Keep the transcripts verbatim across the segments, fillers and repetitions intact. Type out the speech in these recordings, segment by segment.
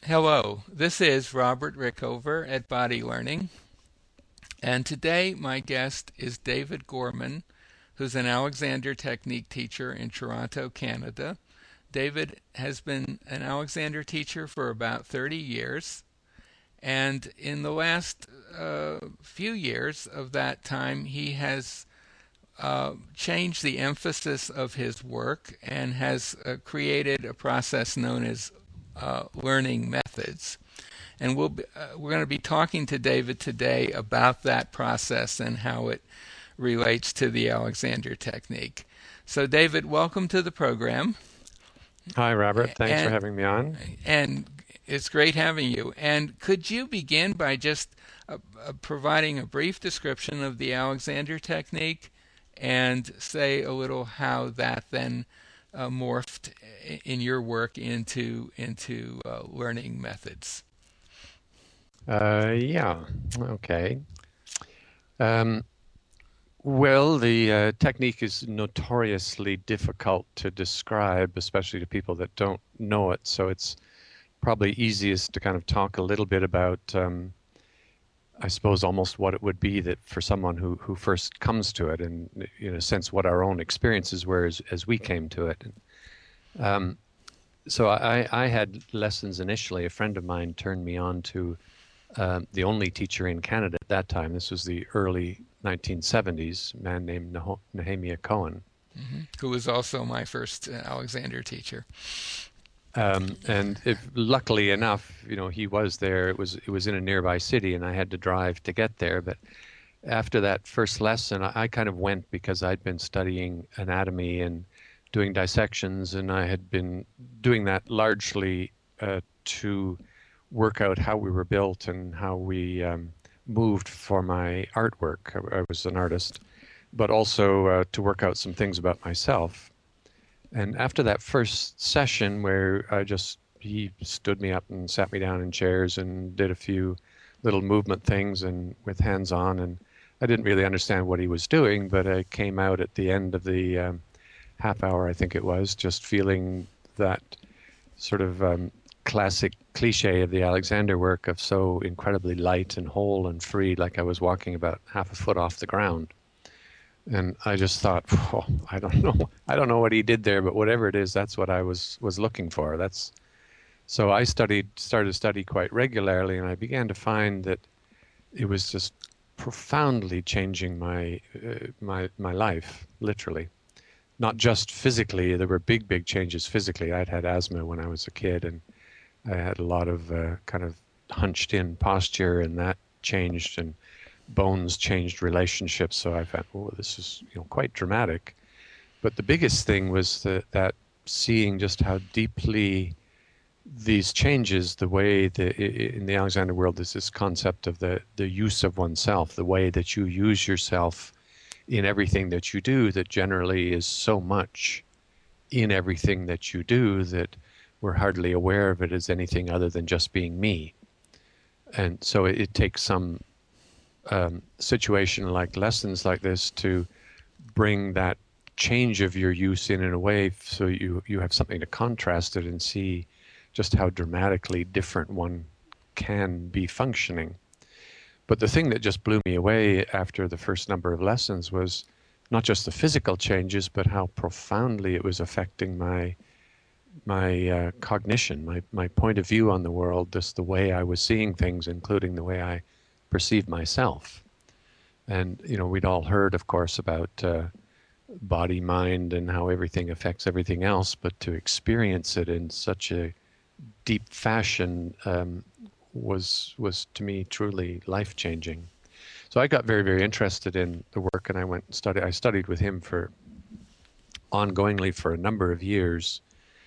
Hello, this is Robert Rickover at Body Learning, and today my guest is David Gorman, who's an Alexander Technique teacher in Toronto, Canada. David has been an Alexander teacher for about thirty years, and in the last uh, few years of that time, he has uh, changed the emphasis of his work and has uh, created a process known as uh, learning methods. And we'll be, uh, we're going to be talking to David today about that process and how it relates to the Alexander technique. So, David, welcome to the program. Hi, Robert. Thanks for And having me on. and it's great having you. And could you begin by just uh, uh, providing a brief description of the Alexander technique and say a little how that then uh, morphed in your work into into uh, learning methods? Uh, yeah, okay. Um, well, the uh, technique is notoriously difficult to describe, especially to people that don't know it. So it's probably easiest to kind of talk a little bit about, um, I suppose, almost what it would be that for someone who, who first comes to it, and in a sense, what our own experiences were as, as we came to it. Um, so I, I had lessons initially. A friend of mine turned me on to uh, the only teacher in Canada at that time. This was the early nineteen seventies, a man named Neho- Nehemiah Cohen. Hmm. Who was also my first uh, Alexander teacher. Um, and if, luckily enough, you know, he was there. It was it was in a nearby city, and I had to drive to get there. But after that first lesson, I, I kind of went because I'd been studying anatomy and doing dissections, and I had been doing that largely uh, to work out how we were built and how we um, moved for my artwork. I, I was an artist, but also uh, to work out some things about myself. And after that first session where I just, he stood me up and sat me down in chairs and did a few little movement things and with hands on, and I didn't really understand what he was doing, but I came out at the end of the um, half hour, I think it was, just feeling that sort of um, classic cliche of the Alexander work of so incredibly light and whole and free, like I was walking about half a foot off the ground. And I just thought, oh, I don't know, I don't know what he did there, but whatever it is, that's what I was was looking for. That's so I studied, started to study quite regularly, and I began to find that it was just profoundly changing my uh, my my life, literally. Not just physically. There were big, big changes physically. I'd had asthma when I was a kid, and I had a lot of uh, kind of hunched in posture, and that changed, and bones changed relationships. So I thought, oh, this is, you know, quite dramatic. But the biggest thing was that, that seeing just how deeply these changes, the way the in the Alexander world, there's this concept of the the use of oneself, the way that you use yourself in everything that you do, that generally is so much in everything that you do that we're hardly aware of it as anything other than just being me. And so it, it takes some um, situation like lessons like this to bring that change of your use in in a way so you you have something to contrast it and see just how dramatically different one can be functioning. But the thing that just blew me away after the first number of lessons was not just the physical changes, but how profoundly it was affecting my my uh, cognition, my my point of view on the world, just the way I was seeing things, including the way I perceived myself. And you know, we'd all heard, of course, about uh, body, mind, and how everything affects everything else, but to experience it in such a deep fashion um, was was to me truly life changing. So I got very very interested in the work, and I went and studied. I studied with him for ongoingly for a number of years,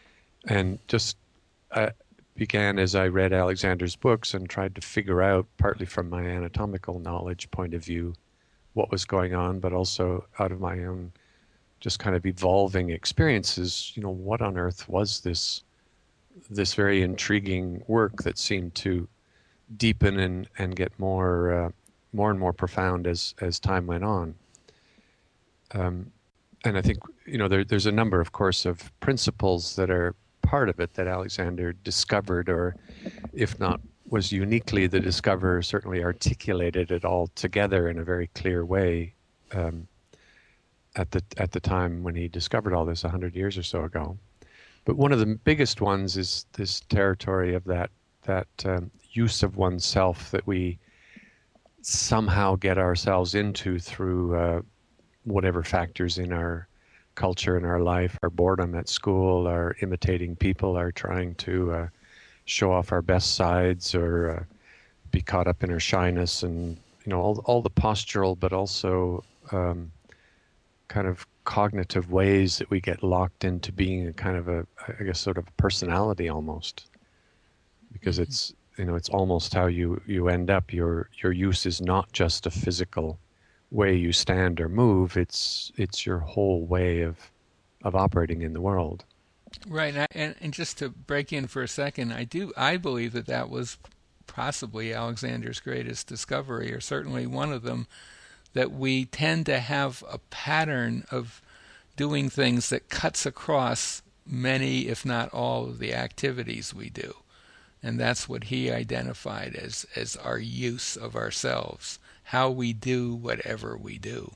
and just uh, began as I read Alexander's books and tried to figure out, partly from my anatomical knowledge point of view, what was going on, but also out of my own just kind of evolving experiences. You know, what on earth was this this very intriguing work that seemed to deepen and, and get more uh, more and more profound as as time went on. Um, and I think, you know, there, there's a number, of course, of principles that are part of it that Alexander discovered, or if not was uniquely the discoverer, certainly articulated it all together in a very clear way um, at the at the time when he discovered all this a hundred years or so ago. But one of the biggest ones is this territory of that that um, use of oneself that we somehow get ourselves into through uh, whatever factors in our culture, in our life, our boredom at school, our imitating people, our trying to uh, show off our best sides, or uh, be caught up in our shyness, and you know all all the postural, but also um, kind of cognitive ways that we get locked into being a kind of a, I guess, sort of a personality almost, because it's you know it's almost how you you end up. Your your use is not just a physical way you stand or move. It's it's your whole way of of operating in the world. Right, and, I, and and just to break in for a second, I do I believe that that was possibly Alexander's greatest discovery, or certainly one of them, that we tend to have a pattern of doing things that cuts across many, if not all, of the activities we do. And that's what he identified as, as our use of ourselves, how we do whatever we do.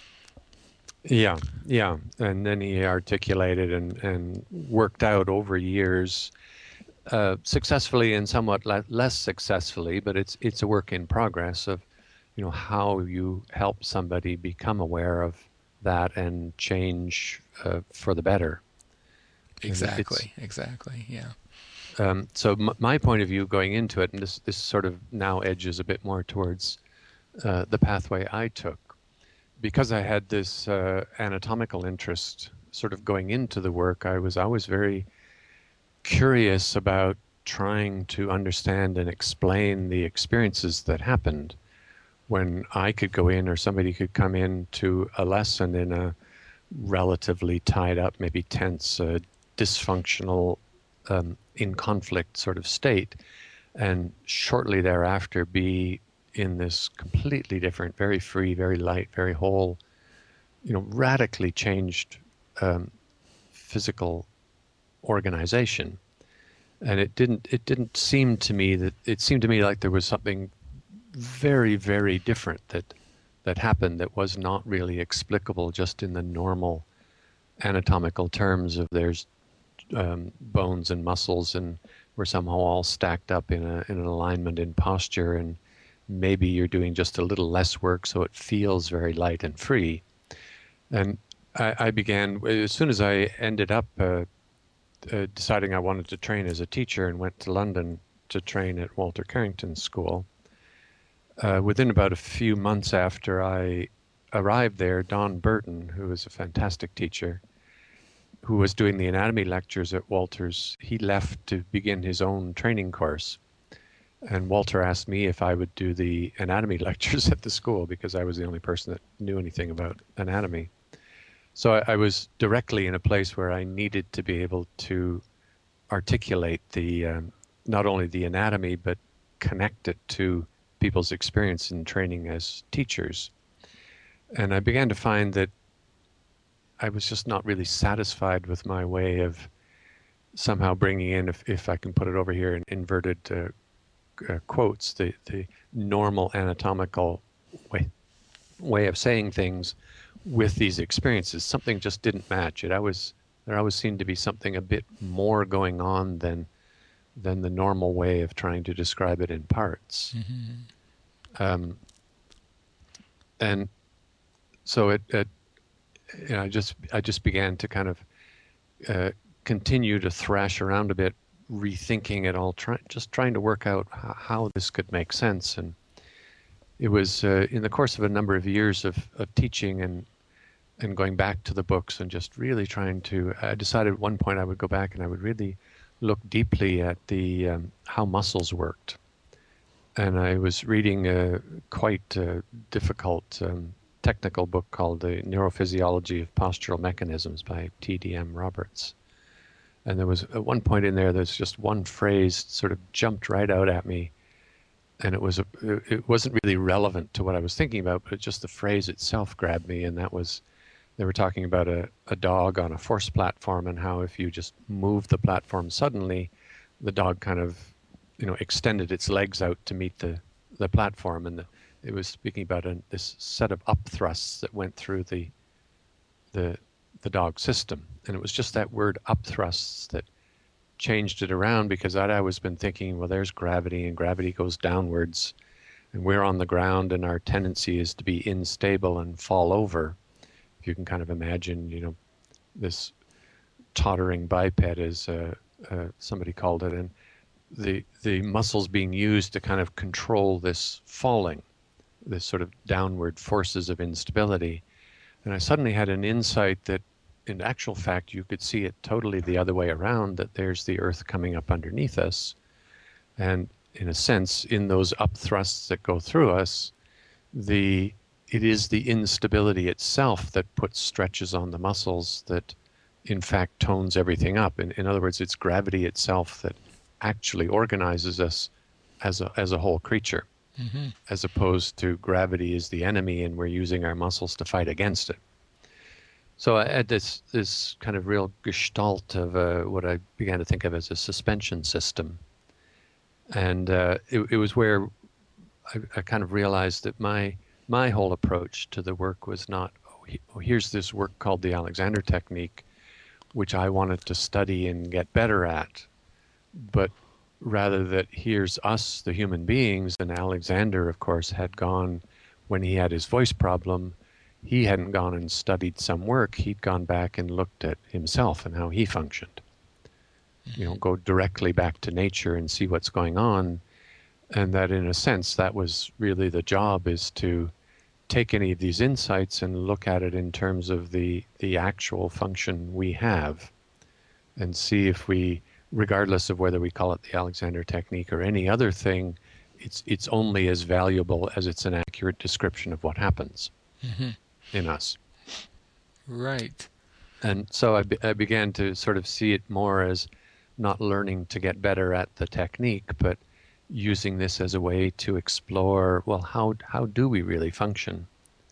Yeah, yeah. And then he articulated and, and worked out over years, uh, successfully and somewhat le- less successfully, but it's it's a work in progress of, you know, how you help somebody become aware of that and change uh, for the better. Exactly, exactly, yeah. Um, so m- my point of view going into it, and this, this sort of now edges a bit more towards uh, the pathway I took, because I had this uh, anatomical interest sort of going into the work. I was always very curious about trying to understand and explain the experiences that happened when I could go in, or somebody could come in to a lesson in a relatively tied up, maybe tense, uh, dysfunctional, um, in conflict sort of state, and shortly thereafter be in this completely different, very free, very light, very whole, you know, radically changed um, physical organization. And it didn't it didn't seem to me that it seemed to me like there was something very, very different that that happened that was not really explicable just in the normal anatomical terms of there's um, bones and muscles, and we're somehow all stacked up in a in an alignment in posture, and maybe you're doing just a little less work, so it feels very light and free. And I, I began, as soon as I ended up uh, uh, deciding I wanted to train as a teacher and went to London to train at Walter Carrington's school, uh, within about a few months after I arrived there, Don Burton, who was a fantastic teacher, who was doing the anatomy lectures at Walter's, he left to begin his own training course. And Walter asked me if I would do the anatomy lectures at the school, because I was the only person that knew anything about anatomy. So I, I was directly in a place where I needed to be able to articulate the um, not only the anatomy, but connect it to people's experience in training as teachers. And I began to find that I was just not really satisfied with my way of somehow bringing in, if, if I can put it over here in inverted uh, uh, quotes, the, the normal anatomical way, way of saying things with these experiences. Something just didn't match. It always, there always seemed to be something a bit more going on than than the normal way of trying to describe it in parts. Mm-hmm. Um, and so it, it you know, I just I just began to kind of uh, continue to thrash around a bit, rethinking it all, try, just trying to work out how, how this could make sense. And it was uh, in the course of a number of years of, of teaching and and going back to the books and just really trying to, I decided at one point I would go back and I would really look deeply at the um, how muscles worked. And I was reading a quite uh, difficult um, technical book called The Neurophysiology of Postural Mechanisms by T D M Roberts. And there was at one point in there, there's just one phrase sort of jumped right out at me. And it was a, it wasn't really relevant to what I was thinking about, but just the phrase itself grabbed me. And that was They were talking about a, a dog on a force platform and how if you just move the platform suddenly, the dog kind of, you know, extended its legs out to meet the, the platform. And the, it was speaking about a, this set of up thrusts that went through the, the, the dog system. And it was just that word up thrusts that changed it around, because I'd always been thinking, well, there's gravity and gravity goes downwards and we're on the ground and our tendency is to be unstable and fall over. If you can kind of imagine, you know, this tottering biped, as uh, uh, somebody called it, and the the muscles being used to kind of control this falling, this sort of downward forces of instability. And I suddenly had an insight that in actual fact you could see it totally the other way around, that there's the earth coming up underneath us, and in a sense, in those up thrusts that go through us, the it is the instability itself that puts stretches on the muscles that in fact tones everything up. In, in other words, it's gravity itself that actually organizes us as a, as a whole creature, mm-hmm. as opposed to gravity is the enemy and we're using our muscles to fight against it. So I had this, this kind of real gestalt of uh, what I began to think of as a suspension system. And uh, it, it was where I, I kind of realized that my my whole approach to the work was not, oh, he, oh, here's this work called the Alexander Technique, which I wanted to study and get better at, but rather that here's us, the human beings, and Alexander, of course, had gone, when he had his voice problem, he hadn't gone and studied some work, he'd gone back and looked at himself and how he functioned. You know, go directly back to nature and see what's going on. And that in a sense, that was really the job, is to take any of these insights and look at it in terms of the, the actual function we have, and see if we, regardless of whether we call it the Alexander Technique or any other thing, it's, it's only as valuable as it's an accurate description of what happens mm-hmm. in us. Right. And so I, be, I began to sort of see it more as not learning to get better at the technique, but using this as a way to explore, well, how how do we really function?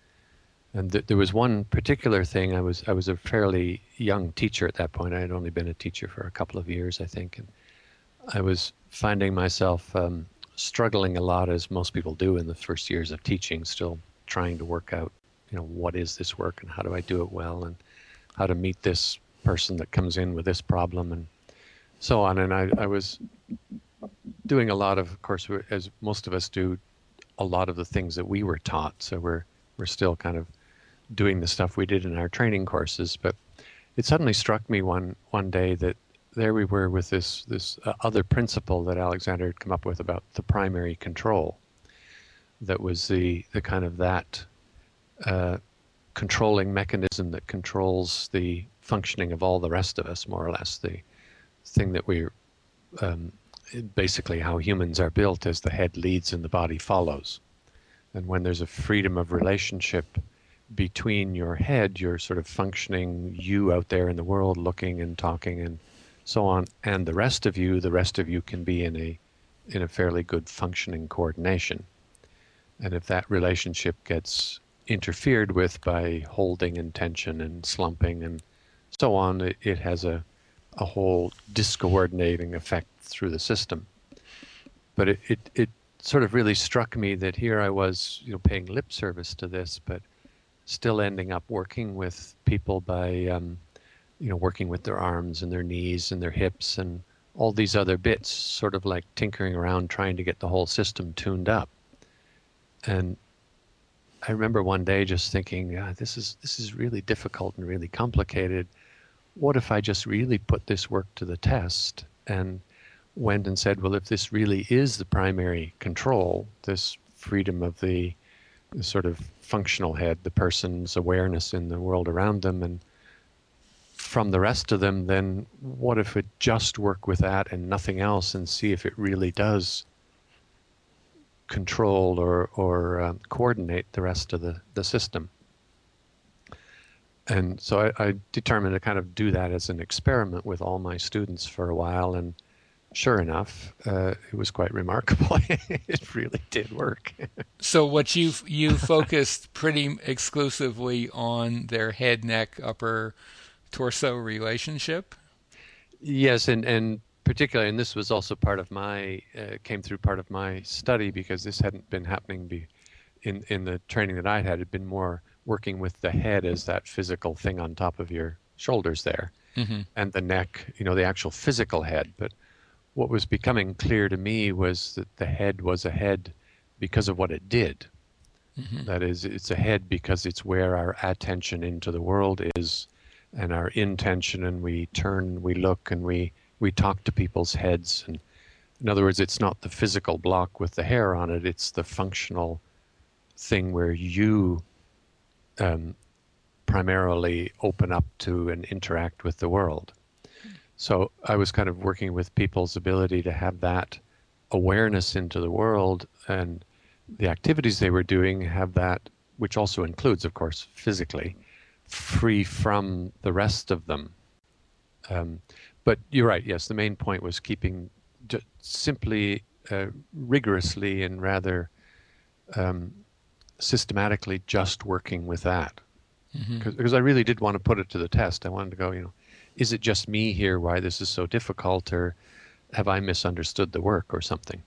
And th- there was one particular thing. I was I was a fairly young teacher at that point. I had only been a teacher for a couple of years, I think, and I was finding myself um, struggling a lot, as most people do in the first years of teaching, still trying to work out, you know, what is this work and how do I do it well, and how to meet this person that comes in with this problem, and so on. And I, I was doing a lot of, of course, as most of us do, a lot of the things that we were taught. So we're we're still kind of doing the stuff we did in our training courses. But it suddenly struck me one one day that there we were with this this uh, other principle that Alexander had come up with about the primary control. That was the the kind of that uh, controlling mechanism that controls the functioning of all the rest of us, more or less. The thing that we're um, basically how humans are built, as the head leads and the body follows. And when there's a freedom of relationship between your head, your sort of functioning you out there in the world, looking and talking and so on, and the rest of you, the rest of you can be in a in a fairly good functioning coordination. And if that relationship gets interfered with by holding and tension and slumping and so on, it, it has a a whole discoordinating effect through the system. But it, it, it sort of really struck me that here I was, you know, paying lip service to this, but still ending up working with people by, um, you know, working with their arms and their knees and their hips and all these other bits, sort of like tinkering around trying to get the whole system tuned up. And I remember one day just thinking, yeah, this is this is really difficult and really complicated. What if I just really put this work to the test and went and said, well, if this really is the primary control, this freedom of the, the sort of functional head, the person's awareness in the world around them, and from the rest of them, then what if it just work with that and nothing else, and see if it really does control or, or um, coordinate the rest of the, the system. And so I, I determined to kind of do that as an experiment with all my students for a while, and sure enough, uh, it was quite remarkable. It really did work. So what you you focused pretty exclusively on their head, neck, upper torso relationship? Yes, and and particularly, and this was also part of my uh, came through part of my study because this hadn't been happening be, in in the training that I'd had. It'd been more working with the head as that physical thing on top of your shoulders there, Mm-hmm. and the neck, you know, the actual physical head. But what was becoming clear to me was that the head was a head because of what it did. Mm-hmm. That is, it's a head because it's where our attention into the world is, and our intention, and we turn, we look, and we we talk to people's heads. And in other words, it's not the physical block with the hair on it; it's the functional thing where you um, primarily open up to and interact with the world. So I was kind of working with people's ability to have that awareness into the world, and the activities they were doing have that, which also includes, of course, physically, free from the rest of them. Um, but you're right. Yes, the main point was keeping ju- simply, uh, rigorously, and rather um, systematically just working with that. Mm-hmm. Because I really did want to put it to the test. I wanted to go, you know, is it just me here why this is so difficult, or have I misunderstood the work or something?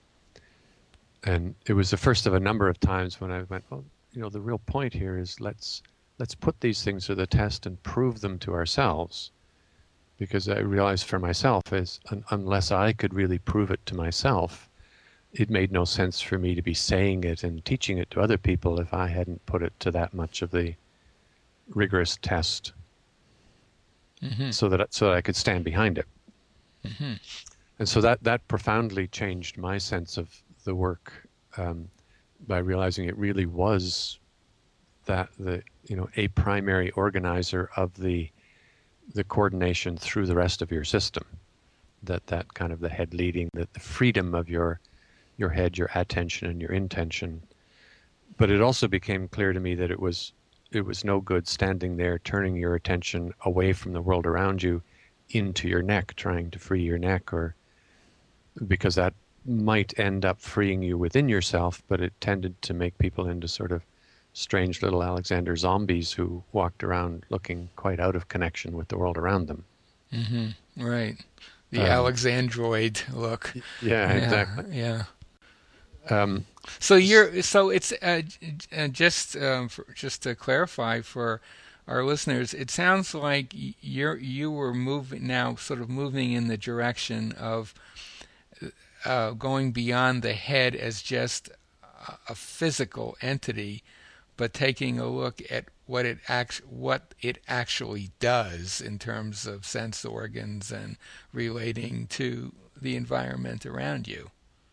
And it was the first of a number of times when I went, well, you know, the real point here is let's let's put these things to the test and prove them to ourselves. Because I realized for myself is un- unless I could really prove it to myself, it made no sense for me to be saying it and teaching it to other people if I hadn't put it to that much of the rigorous test, Mm-hmm. so that so that I could stand behind it. Mm-hmm. And so that that profoundly changed my sense of the work, um, by realizing it really was that the you know a primary organizer of the the coordination through the rest of your system. That that kind of the head leading, that the freedom of your your head, your attention, and your intention. But it also became clear to me that it was it was no good standing there turning your attention away from the world around you into your neck, trying to free your neck, or because that might end up freeing you within yourself, but it tended to make people into sort of strange little Alexander zombies who walked around looking quite out of connection with the world around them. Mm-hmm. Right. The Um, Alexandroid look. yeah, Yeah. exactly. Yeah. Um, So you're so it's uh, uh, just um, for, just to clarify for our listeners, it sounds like you're you were moving now, sort of moving in the direction of uh, going beyond the head as just a physical entity, but taking a look at what it act what it actually does in terms of sense organs and relating to the environment around you.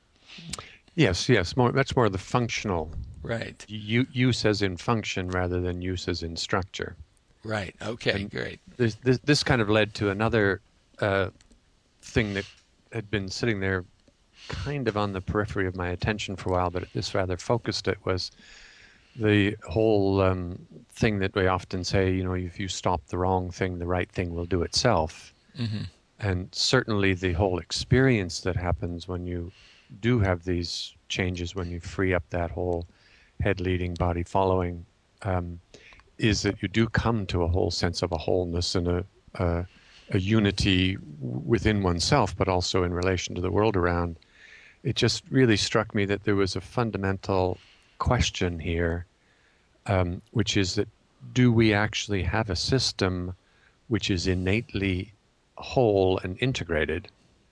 yes, yes, more, that's more the functional Right. u- use as in function rather than use as in structure. Right. Okay. And Great. this, this, this kind of led to another uh, thing that had been sitting there kind of on the periphery of my attention for a while, but this rather focused it, was the whole um, thing that we often say, you know, if you stop the wrong thing, the right thing will do itself. Mm-hmm. And certainly the whole experience that happens when you do have these changes, when you free up that whole head leading, body following, um, is that you do come to a whole sense of a wholeness and a, a, a unity within oneself, but also in relation to the world around. It just really struck me that there was a fundamental question here, um, which is that do we actually have a system which is innately whole and integrated,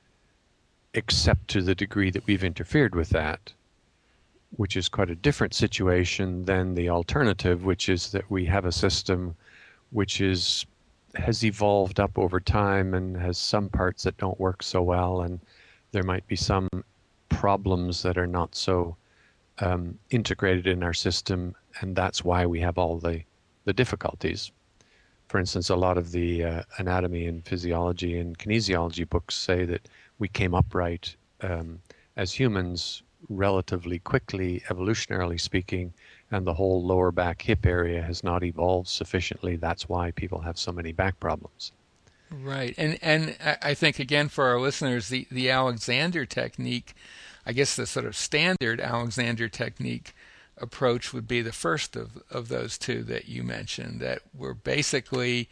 except to the degree that we've interfered with that, which is quite a different situation than the alternative, which is that we have a system which is has evolved up over time and has some parts that don't work so well, and there might be some problems that are not so um, integrated in our system, and that's why we have all the the difficulties. For instance, a lot of the uh, anatomy and physiology and kinesiology books say that we came upright um, as humans relatively quickly, evolutionarily speaking, and the whole lower back hip area has not evolved sufficiently. That's why people have so many back problems. Right. And and I I think again for our listeners, the, the Alexander technique, I guess the sort of standard Alexander technique approach would be the first of, of those two that you mentioned, that were basically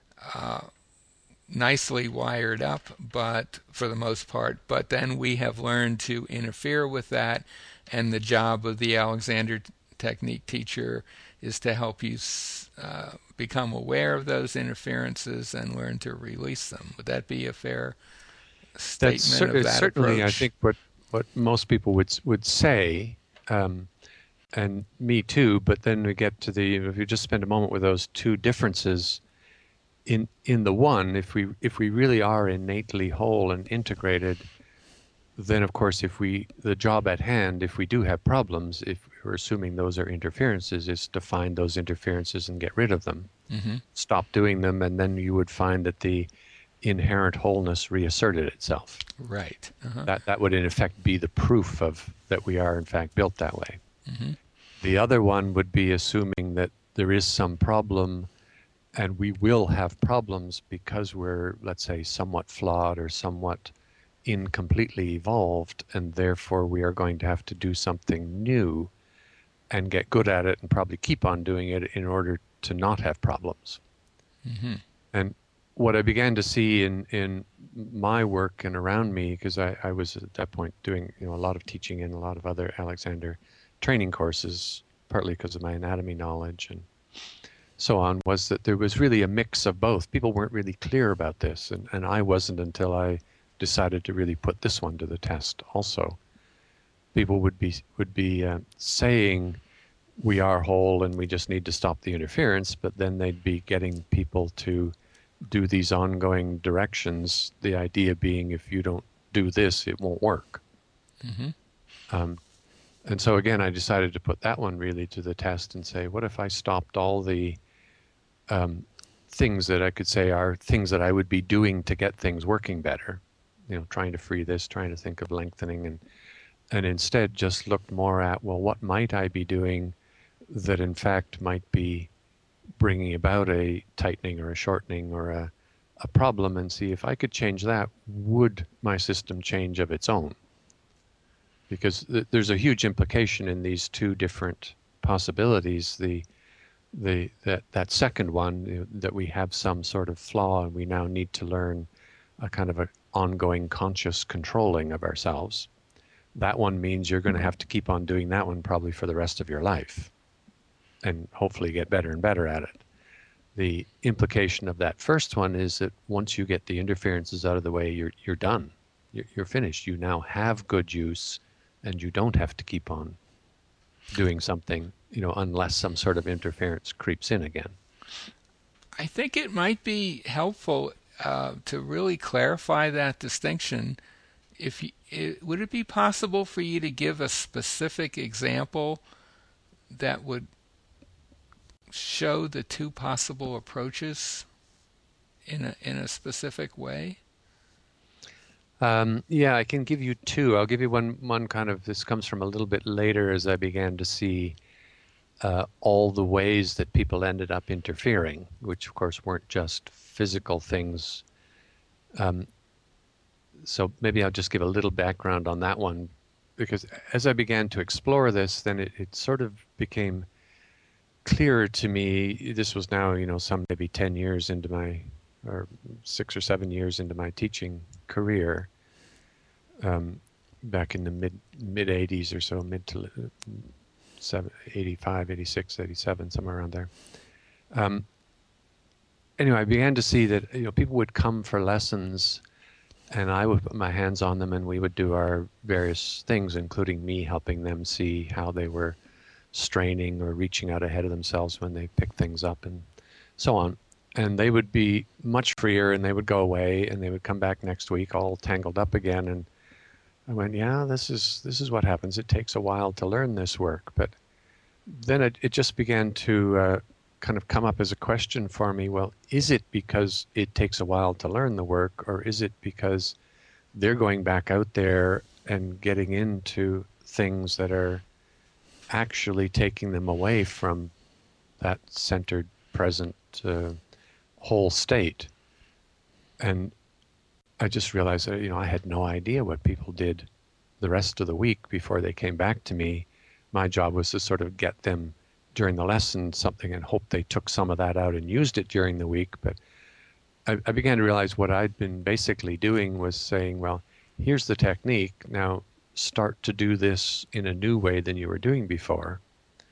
uh, nicely wired up, but for the most part, but then we have learned to interfere with that, and the job of the Alexander technique teacher is to help you uh, become aware of those interferences and learn to release them. Would that be a fair That's statement cer- of it's that certainly, I approach? think, what what most people would s- would say, um, and me too. But then we get to the if you just spend a moment with those two differences in in the one, if we if we really are innately whole and integrated, then of course, if we the job at hand, if we do have problems, if we're assuming those are interferences, is to find those interferences and get rid of them, Hmm. stop doing them, and then you would find that the inherent wholeness reasserted itself. Right. Uh-huh. That that would in effect be the proof of that we are in fact built that way. Hmm. The other one would be assuming that there is some problem and we will have problems because we're, let's say, somewhat flawed or somewhat incompletely evolved, and therefore we are going to have to do something new and get good at it and probably keep on doing it in order to not have problems. Hmm. And what I began to see in, in my work and around me, because I, I was at that point doing you know a lot of teaching and a lot of other Alexander training courses, partly because of my anatomy knowledge and so on, was that there was really a mix of both. People weren't really clear about this, and, and I wasn't until I decided to really put this one to the test also. People would be would be uh, saying we are whole and we just need to stop the interference, but then they'd be getting people to do these ongoing directions, the idea being if you don't do this, it won't work. Hmm. Um, and so again, I decided to put that one really to the test and say, what if I stopped all the um, things that I could say are things that I would be doing to get things working better, you know, trying to free this, trying to think of lengthening, and and instead just looked more at, well, what might I be doing that in fact might be bringing about a tightening or a shortening or a, a problem, and see if I could change that, would my system change of its own? Because th- there's a huge implication in these two different possibilities. The the that that second one, you know, that we have some sort of flaw and we now need to learn a kind of an ongoing conscious controlling of ourselves. That one means you're going to have to keep on doing that one probably for the rest of your life and hopefully get better and better at it. The implication of that first one is that once you get the interferences out of the way, you're you're done. You're, you're finished. You now have good use, and you don't have to keep on doing something, you know, unless some sort of interference creeps in again. I think it might be helpful uh, to really clarify that distinction. If you, it, would it be possible for you to give a specific example that would show the two possible approaches in a in a specific way? Um, yeah, I can give you two. I'll give you one. One kind of this comes from a little bit later as I began to see uh, all the ways that people ended up interfering, which of course weren't just physical things. Um, so maybe I'll just give a little background on that one, because as I began to explore this, then it, it sort of became clearer to me. This was now, you know, some maybe ten years into my, or six or seven years into my teaching career, um, back in the mid mid eighties or so, mid to uh, seven, eighty-five, eighty-six, eighty-seven, somewhere around there. Um, anyway, I began to see that, you know, people would come for lessons and I would put my hands on them and we would do our various things, including me helping them see how they were straining or reaching out ahead of themselves when they picked things up and so on. And they would be much freer and they would go away and they would come back next week all tangled up again. And I went, yeah, this is this is what happens. It takes a while to learn this work. But then it, it just began to uh, kind of come up as a question for me. Well, is it because it takes a while to learn the work, or is it because they're going back out there and getting into things that are actually taking them away from that centered, present, uh, whole state? And I just realized that, you know, I had no idea what people did the rest of the week before they came back to me. My job was to sort of get them during the lesson something and hope they took some of that out and used it during the week. But I, I began to realize what I'd been basically doing was saying, well, here's the technique. Now start to do this in a new way than you were doing before.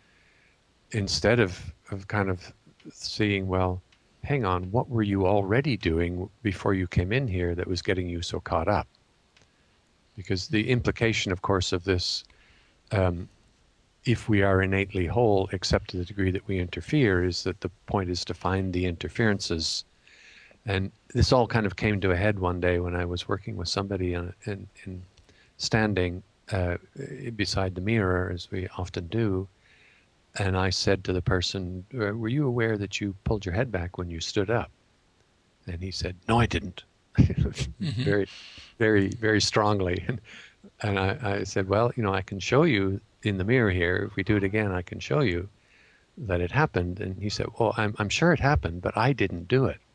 Instead of, of kind of seeing, well, hang on, what were you already doing before you came in here that was getting you so caught up? Because the implication, of course, of this, um, if we are innately whole, except to the degree that we interfere, is that the point is to find the interferences. And this all kind of came to a head one day when I was working with somebody in, in, in standing uh, beside the mirror, as we often do. And I said to the person, were you aware that you pulled your head back when you stood up? And he said, no, I didn't. mm-hmm. Very, very, very strongly. And, and I, I said, well, you know, I can show you in the mirror here. If we do it again, I can show you that it happened. And he said, well, I'm, I'm sure it happened, but I didn't do it.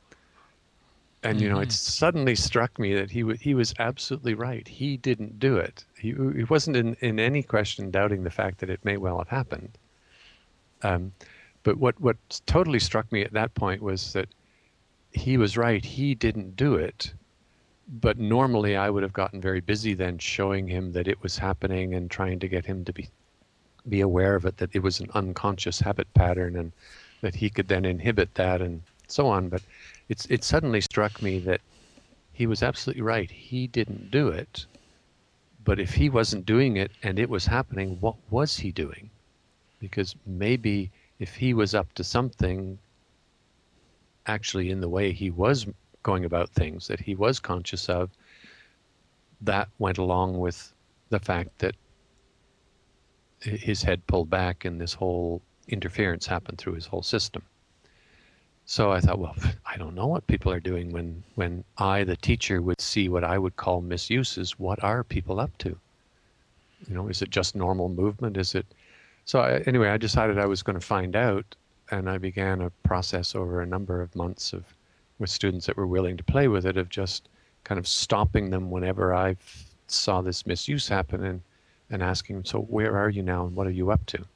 And, mm-hmm. you know, it suddenly struck me that he, w- he was absolutely right. He didn't do it. He, he wasn't in, in any question doubting the fact that it may well have happened. Um, but what, what totally struck me at that point was that he was right. He didn't do it. But normally I would have gotten very busy then showing him that it was happening and trying to get him to be, be aware of it, that it was an unconscious habit pattern and that he could then inhibit that and so on. But it's, it suddenly struck me that he was absolutely right. He didn't do it. But if he wasn't doing it and it was happening, what was he doing? Because maybe if he was up to something actually in the way he was going about things that he was conscious of, that went along with the fact that his head pulled back and this whole interference happened through his whole system. So I thought, well, I don't know what people are doing when, when I, the teacher, would see what I would call misuses. What are people up to? You know, is it just normal movement? Is it... So I, anyway, I decided I was going to find out, and I began a process over a number of months of with students that were willing to play with it, of just kind of stopping them whenever I saw this misuse happen and, and asking, so where are you now and what are you up to?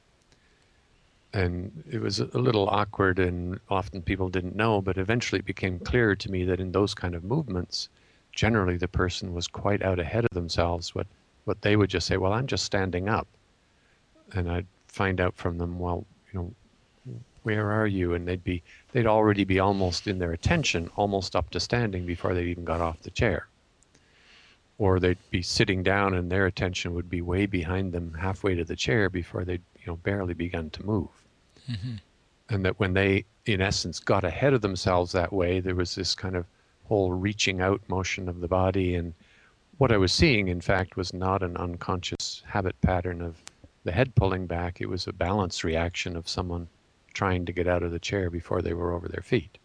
And it was a little awkward and often people didn't know, but eventually it became clear to me that in those kind of movements, generally the person was quite out ahead of themselves. What, what they would just say, well, I'm just standing up. And I'd find out from them, well, you know, where are you? And they'd be, they'd already be almost in their attention, almost up to standing before they even got off the chair. Or they'd be sitting down and their attention would be way behind them halfway to the chair before they'd, you know, barely begun to move. Mm-hmm. And that when they, in essence, got ahead of themselves that way, there was this kind of whole reaching out motion of the body. And what I was seeing, in fact, was not an unconscious habit pattern of the head pulling back. It was a balance reaction of someone trying to get out of the chair before they were over their feet.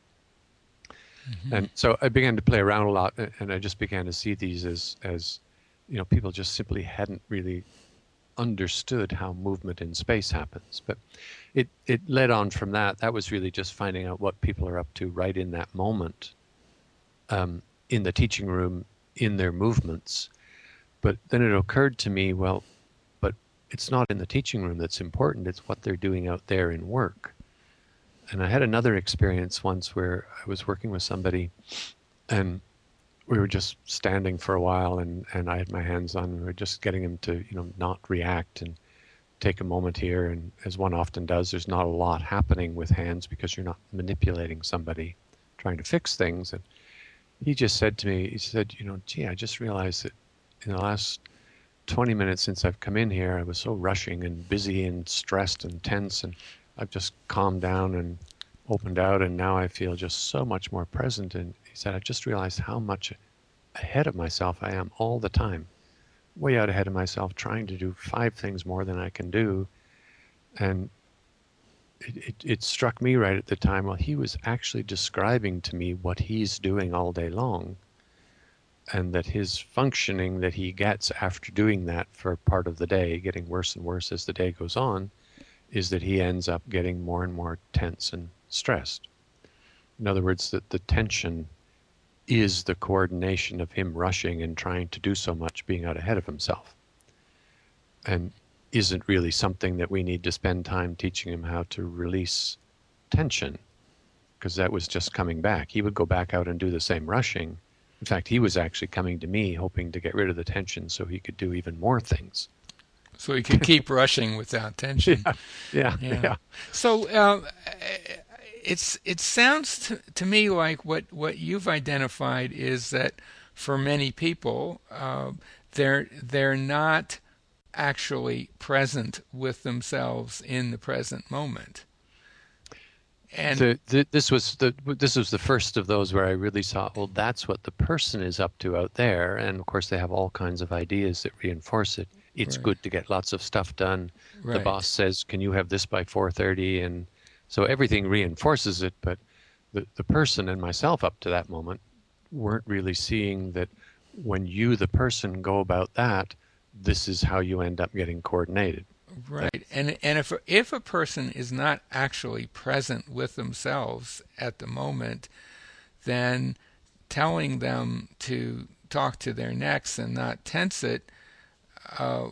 Mm-hmm. And so I began to play around a lot, and I just began to see these as, as, you know, people just simply hadn't really understood how movement in space happens. But it, it led on from that. That was really just finding out what people are up to right in that moment, um, in the teaching room, in their movements. But then it occurred to me, well, but it's not in the teaching room that's important, it's what they're doing out there in work. And I had another experience once where I was working with somebody and we were just standing for a while and, and I had my hands on, and we were just getting him to, you know, not react and take a moment here. And as one often does, there's not a lot happening with hands because you're not manipulating somebody, trying to fix things. And he just said to me, he said, you know, gee, I just realized that in the last twenty minutes since I've come in here, I was so rushing and busy and stressed and tense, and I've just calmed down and opened out, and now I feel just so much more present. And he said, I just realized how much ahead of myself I am all the time, way out ahead of myself, trying to do five things more than I can do. And it, it, it struck me right at the time, well, he was actually describing to me what he's doing all day long, and that his functioning that he gets after doing that for part of the day, getting worse and worse as the day goes on, is that he ends up getting more and more tense and stressed. In other words, that the tension is the coordination of him rushing and trying to do so much, being out ahead of himself, and isn't really something that we need to spend time teaching him how to release tension, because that was just coming back. He would go back out and do the same rushing. In fact, he was actually coming to me hoping to get rid of the tension so he could do even more things. So he could keep rushing without tension. Yeah, yeah, Yeah. yeah. So um, it's it sounds to, to me like what, what you've identified is that for many people, uh, they're they're not actually present with themselves in the present moment. And The, the, this was the this was the first of those where I really saw, well, that's what the person is up to out there, and of course they have all kinds of ideas that reinforce it. It's right, good to get lots of stuff done. The right, boss says, "Can you have this by four thirty?" And so everything reinforces it. But the the person and myself up to that moment weren't really seeing that when you, the person, go about that, this is how you end up getting coordinated. That right. And and if if a person is not actually present with themselves at the moment, then telling them to talk to their necks and not tense it uh,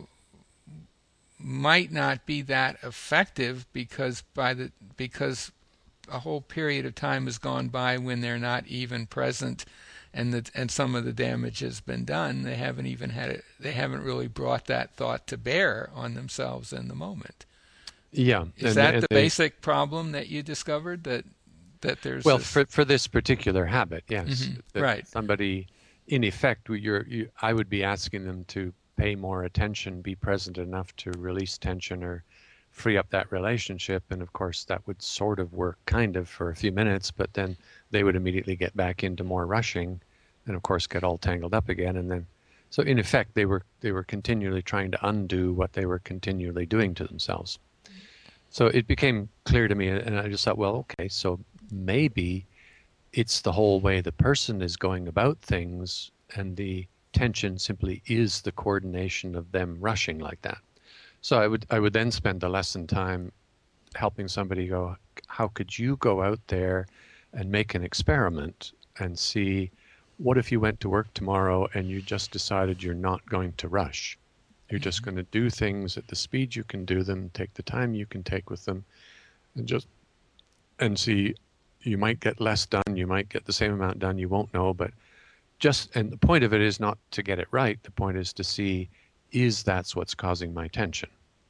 might not be that effective because by the because a whole period of time has gone by when they're not even present, and the, and some of the damage has been done. They haven't even had it. They haven't really brought that thought to bear on themselves in the moment. yeah, Is and that and the they basic problem that you discovered, that that there's well, this? for for this particular habit, yes, Hmm. that Right, somebody, in effect, you're, you, I would be asking them to pay more attention, be present enough to release tension or free up that relationship, and of course that would sort of work kind of for a few minutes, but then they would immediately get back into more rushing, and of course get all tangled up again, and then so in effect they were they were continually trying to undo what they were continually doing to themselves. So it became clear to me, and I just thought, well, okay, so maybe it's the whole way the person is going about things, and the tension simply is the coordination of them rushing like that. So I would I would then spend the lesson time helping somebody go, how could you go out there and make an experiment and see, what if you went to work tomorrow and you just decided you're not going to rush? You're just going to do things at the speed you can do them, take the time you can take with them, and just and see, you might get less done, you might get the same amount done, you won't know, but just, and the point of it is not to get it right. The point is to see, is that's what's causing my tension?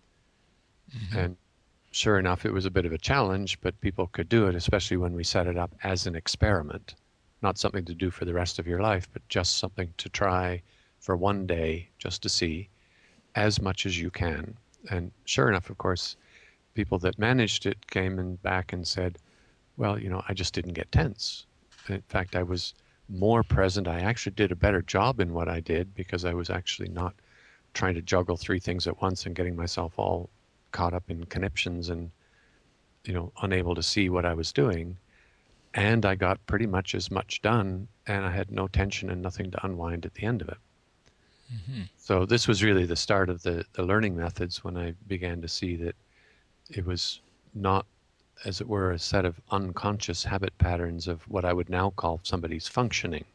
hmm, And sure enough, it was a bit of a challenge, but people could do it, especially when we set it up as an experiment, not something to do for the rest of your life, but just something to try for one day, just to see as much as you can. And sure enough, of course, people that managed it came and back and said, well, you know, I just didn't get tense. In fact, I was more present. I actually did a better job in what I did because I was actually not trying to juggle three things at once and getting myself all caught up in conniptions and, you know, unable to see what I was doing. And I got pretty much as much done, and I had no tension and nothing to unwind at the end of it. hmm, So this was really the start of the, the learning methods, when I began to see that it was not, as it were, a set of unconscious habit patterns of what I would now call somebody's functioning,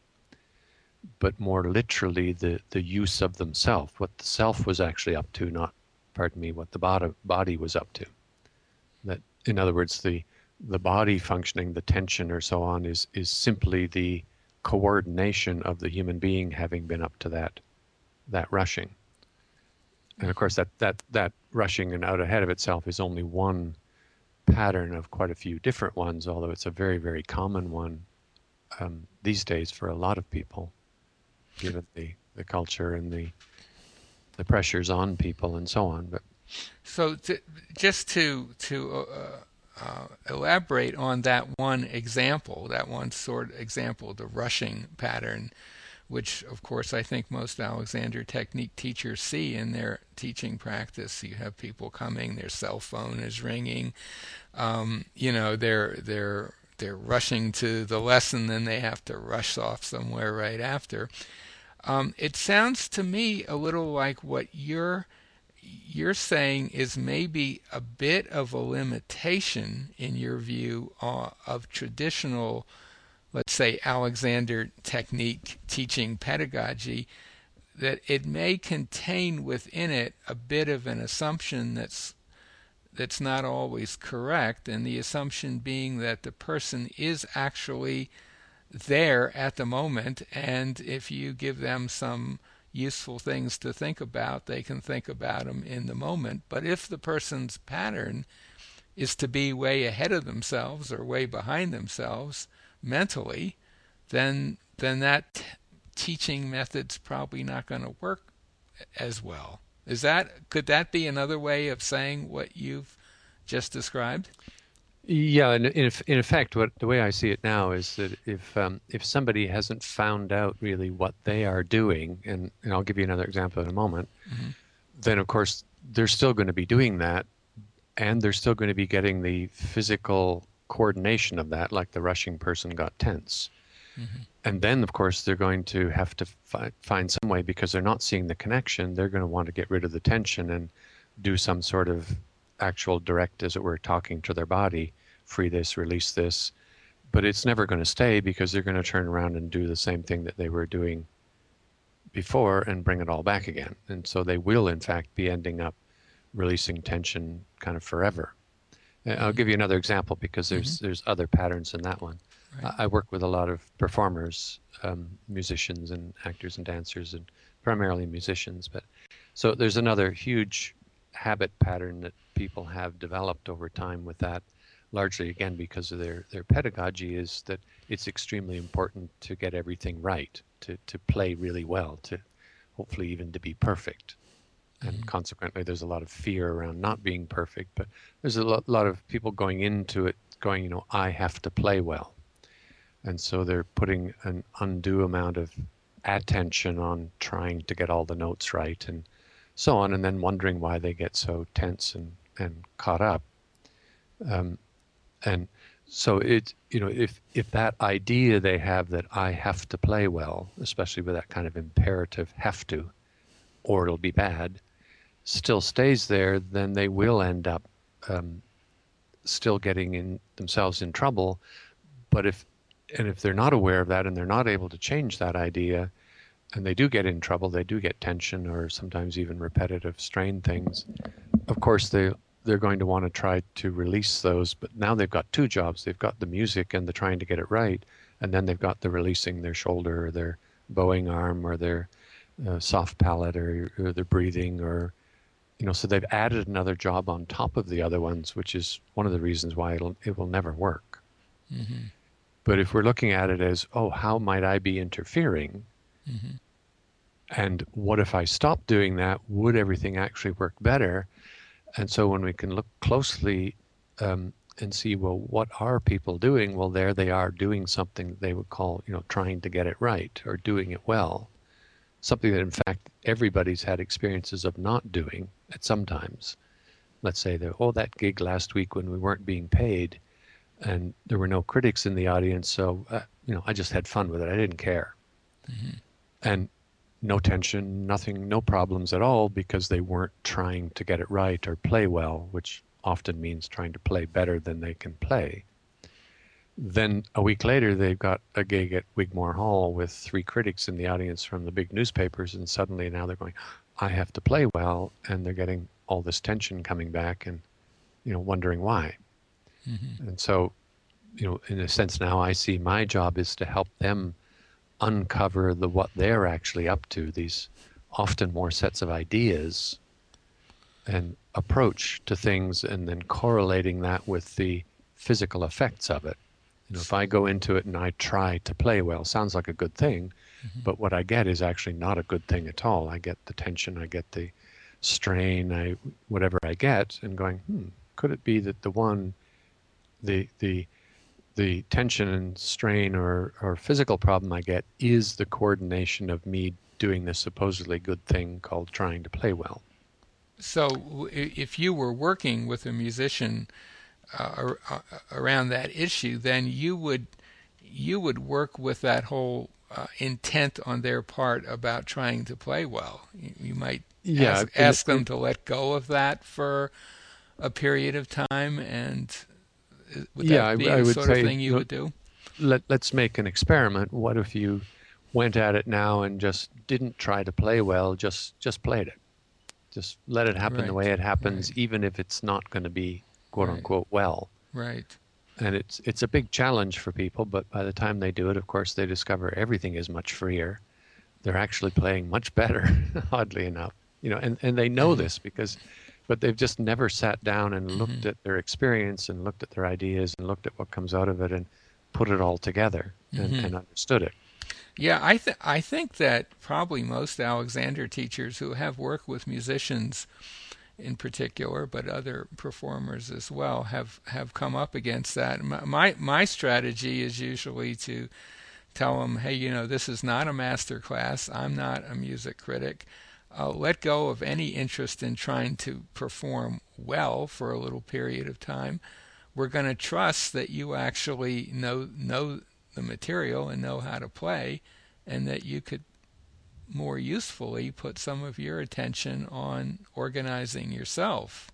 but more literally the, the use of themselves, what the self was actually up to, not, pardon me, what the body, body was up to. That, in other words, the the body functioning, the tension or so on, is is simply the coordination of the human being having been up to that that rushing. And of course, that that that rushing and out ahead of itself is only one pattern of quite a few different ones, although it's a very, very common one um, these days for a lot of people, given the, the culture and the the pressures on people and so on. But So to, just to to uh, uh, elaborate on that one example, that one sort of example, the rushing pattern, which of course I think most Alexander Technique teachers see in their teaching practice. You have people coming, their cell phone is ringing, um, you know, they're they're they're rushing to the lesson, then they have to rush off somewhere right after. Um, it sounds to me a little like what you're you're saying is maybe a bit of a limitation in your view uh, of traditional let's say, Alexander technique teaching pedagogy, that it may contain within it a bit of an assumption that's that's not always correct, and the assumption being that the person is actually there at the moment, and if you give them some useful things to think about, they can think about them in the moment. But if the person's pattern is to be way ahead of themselves or way behind themselves mentally, then then that t- teaching method's probably not going to work as well. Is that could that be another way of saying what you've just described? Yeah, in in, in effect, what the way I see it now is that if um, if somebody hasn't found out really what they are doing, and, and I'll give you another example in a moment, Mm-hmm. then of course they're still going to be doing that, and they're still going to be getting the physical coordination of that, like the rushing person got tense. Mm-hmm. And then, of course, they're going to have to fi- find some way, because they're not seeing the connection. They're going to want to get rid of the tension and do some sort of actual direct, as it were, talking to their body, free this, release this. But it's never going to stay, because they're going to turn around and do the same thing that they were doing before and bring it all back again. And so they will, in fact, be ending up releasing tension kind of forever. And I'll give you another example, because there's Mm-hmm. there's other patterns in that one. Right. I work with a lot of performers, um, musicians and actors and dancers, and primarily musicians. But so there's another huge habit pattern that people have developed over time with that, largely again because of their, their pedagogy, is that it's extremely important to get everything right, to, to play really well, to hopefully even to be perfect. And Mm-hmm. consequently, there's a lot of fear around not being perfect, but there's a lot, lot of people going into it going, you know, I have to play well. And so they're putting an undue amount of attention on trying to get all the notes right and so on, and then wondering why they get so tense and, and caught up. Um, and so it, you know, if, if that idea they have that I have to play well, especially with that kind of imperative have to, or it'll be bad, still stays there, then they will end up um, still getting in themselves in trouble. But if and if they're not aware of that and they're not able to change that idea, and they do get in trouble, they do get tension or sometimes even repetitive strain things, of course they they're going to want to try to release those. But now they've got two jobs. They've got the music and the trying to get it right, and then they've got the releasing their shoulder or their bowing arm or their uh, soft palate or, or their breathing, or you know, so they've added another job on top of the other ones, which is one of the reasons why it'll, it will never work. Mm-hmm. But if we're looking at it as, oh, how might I be interfering? Mm-hmm. And what if I stopped doing that? Would everything actually work better? And so when we can look closely um, and see, well, what are people doing? Well, there they are doing something that they would call, you know, trying to get it right or doing it well. Something that, in fact, everybody's had experiences of not doing at some times. Let's say that, oh, that gig last week when we weren't being paid and there were no critics in the audience, so, uh, you know, I just had fun with it. I didn't care. Mm-hmm. And no tension, nothing, no problems at all, because they weren't trying to get it right or play well, which often means trying to play better than they can play. Then a week later, they've got a gig at Wigmore Hall with three critics in the audience from the big newspapers, and suddenly now they're going, I have to play well, and they're getting all this tension coming back and, you know, wondering why. Mm-hmm. And so, you know, in a sense now I see my job is to help them uncover the what they're actually up to, these often more sets of ideas and approach to things, and then correlating that with the physical effects of it. You know, if I go into it and I try to play well, sounds like a good thing, Mm-hmm. but what I get is actually not a good thing at all. I get the tension, I get the strain, I whatever I get, and going, hmm, could it be that the one, the the the tension and strain or, or physical problem I get is the coordination of me doing this supposedly good thing called trying to play well. So if you were working with a musician uh, around that issue, then you would you would work with that whole uh, intent on their part about trying to play well. You, you might Yeah, ask, in, ask them in, to let go of that for a period of time, and would yeah, that I, be I the would sort of say, thing you you know, would do? let, let's make an experiment. What if you went at it now and just didn't try to play well, just just played it. Just let it happen the Right. way it happens, Right. even if it's not going to be quote Right. unquote well. Right. And it's it's a big challenge for people, but by the time they do it, of course, they discover everything is much freer. They're actually playing much better, oddly enough. You know, and, and they know Mm-hmm. this because, but they've just never sat down and Mm-hmm. looked at their experience and looked at their ideas and looked at what comes out of it and put it all together and, Mm-hmm. and understood it. Yeah, I th- I think that probably most Alexander teachers who have worked with musicians in particular, but other performers as well, have, have come up against that. My, my my strategy is usually to tell them, hey, you know, this is not a master class. I'm not a music critic. Uh, let go of any interest in trying to perform well for a little period of time. We're going to trust that you actually know know the material and know how to play, and that you could more usefully put some of your attention on organizing yourself.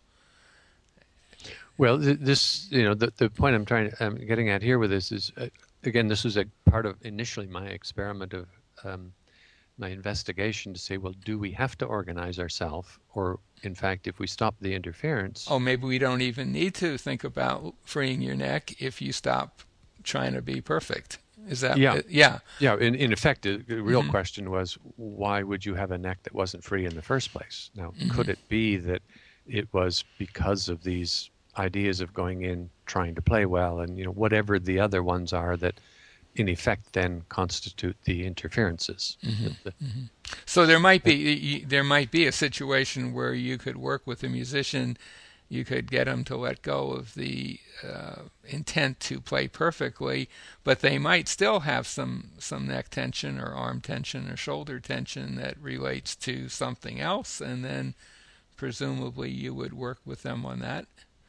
Well, th- this, you know, the, the point I'm trying to, I'm getting at here with this is, uh, again, this was a part of initially my experiment of um, my investigation to say, well, do we have to organize ourselves? Or, in fact, if we stop the interference, Oh, maybe we don't even need to think about freeing your neck if you stop trying to be perfect. Is that, yeah, uh, yeah. yeah, in, in effect, the, the real Mm-hmm. question was, why would you have a neck that wasn't free in the first place? Now, Mm-hmm. could it be that it was because of these ideas of going in, trying to play well, and, you know, whatever the other ones are that in effect then constitute the interferences. Mm-hmm. The, the, Mm-hmm. So there might be there might be a situation where you could work with a musician, you could get them to let go of the uh, intent to play perfectly, but they might still have some some neck tension or arm tension or shoulder tension that relates to something else, and then presumably you would work with them on that.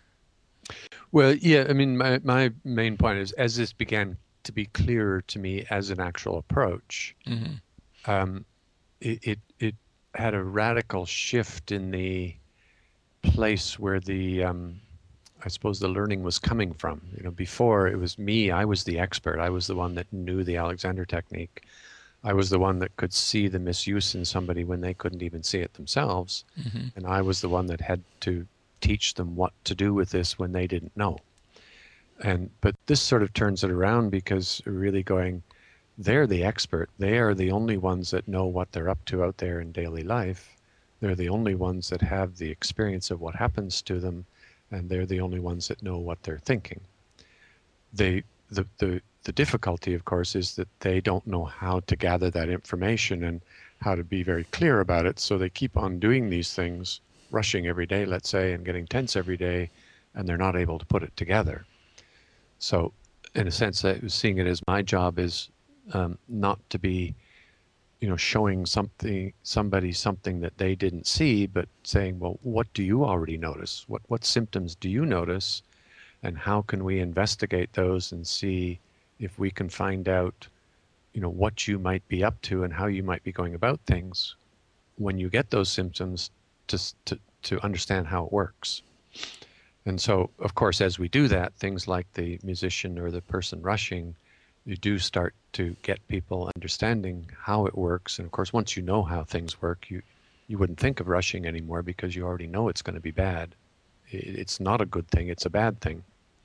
well, yeah, I mean, my, my main point is as this began to be clearer to me as an actual approach, Mm-hmm. um, it, it, it had a radical shift in the place where the, um, I suppose the learning was coming from. You know, before it was me, I was the expert. I was the one that knew the Alexander technique. I was the one that could see the misuse in somebody when they couldn't even see it themselves. Mm-hmm. And I was the one that had to teach them what to do with this when they didn't know. And but this sort of turns it around because really going, they're the expert. They are the only ones that know what they're up to out there in daily life. They're the only ones that have the experience of what happens to them, and they're the only ones that know what they're thinking. They, the, the, the difficulty, of course, is that they don't know how to gather that information and how to be very clear about it. So they keep on doing these things, rushing every day, let's say, and getting tense every day, and they're not able to put it together. So, in a sense, I was seeing it as my job is um, not to be, you know, showing something, somebody something that they didn't see, but saying, well, what do you already notice? What what symptoms do you notice, and how can we investigate those and see if we can find out, you know, what you might be up to and how you might be going about things when you get those symptoms, to to to understand how it works. And so, of course, as we do that, things like the musician or the person rushing, you do start to get people understanding how it works. And of course, once you know how things work, you, you wouldn't think of rushing anymore because you already know it's going to be bad. It's not a good thing, it's a bad thing.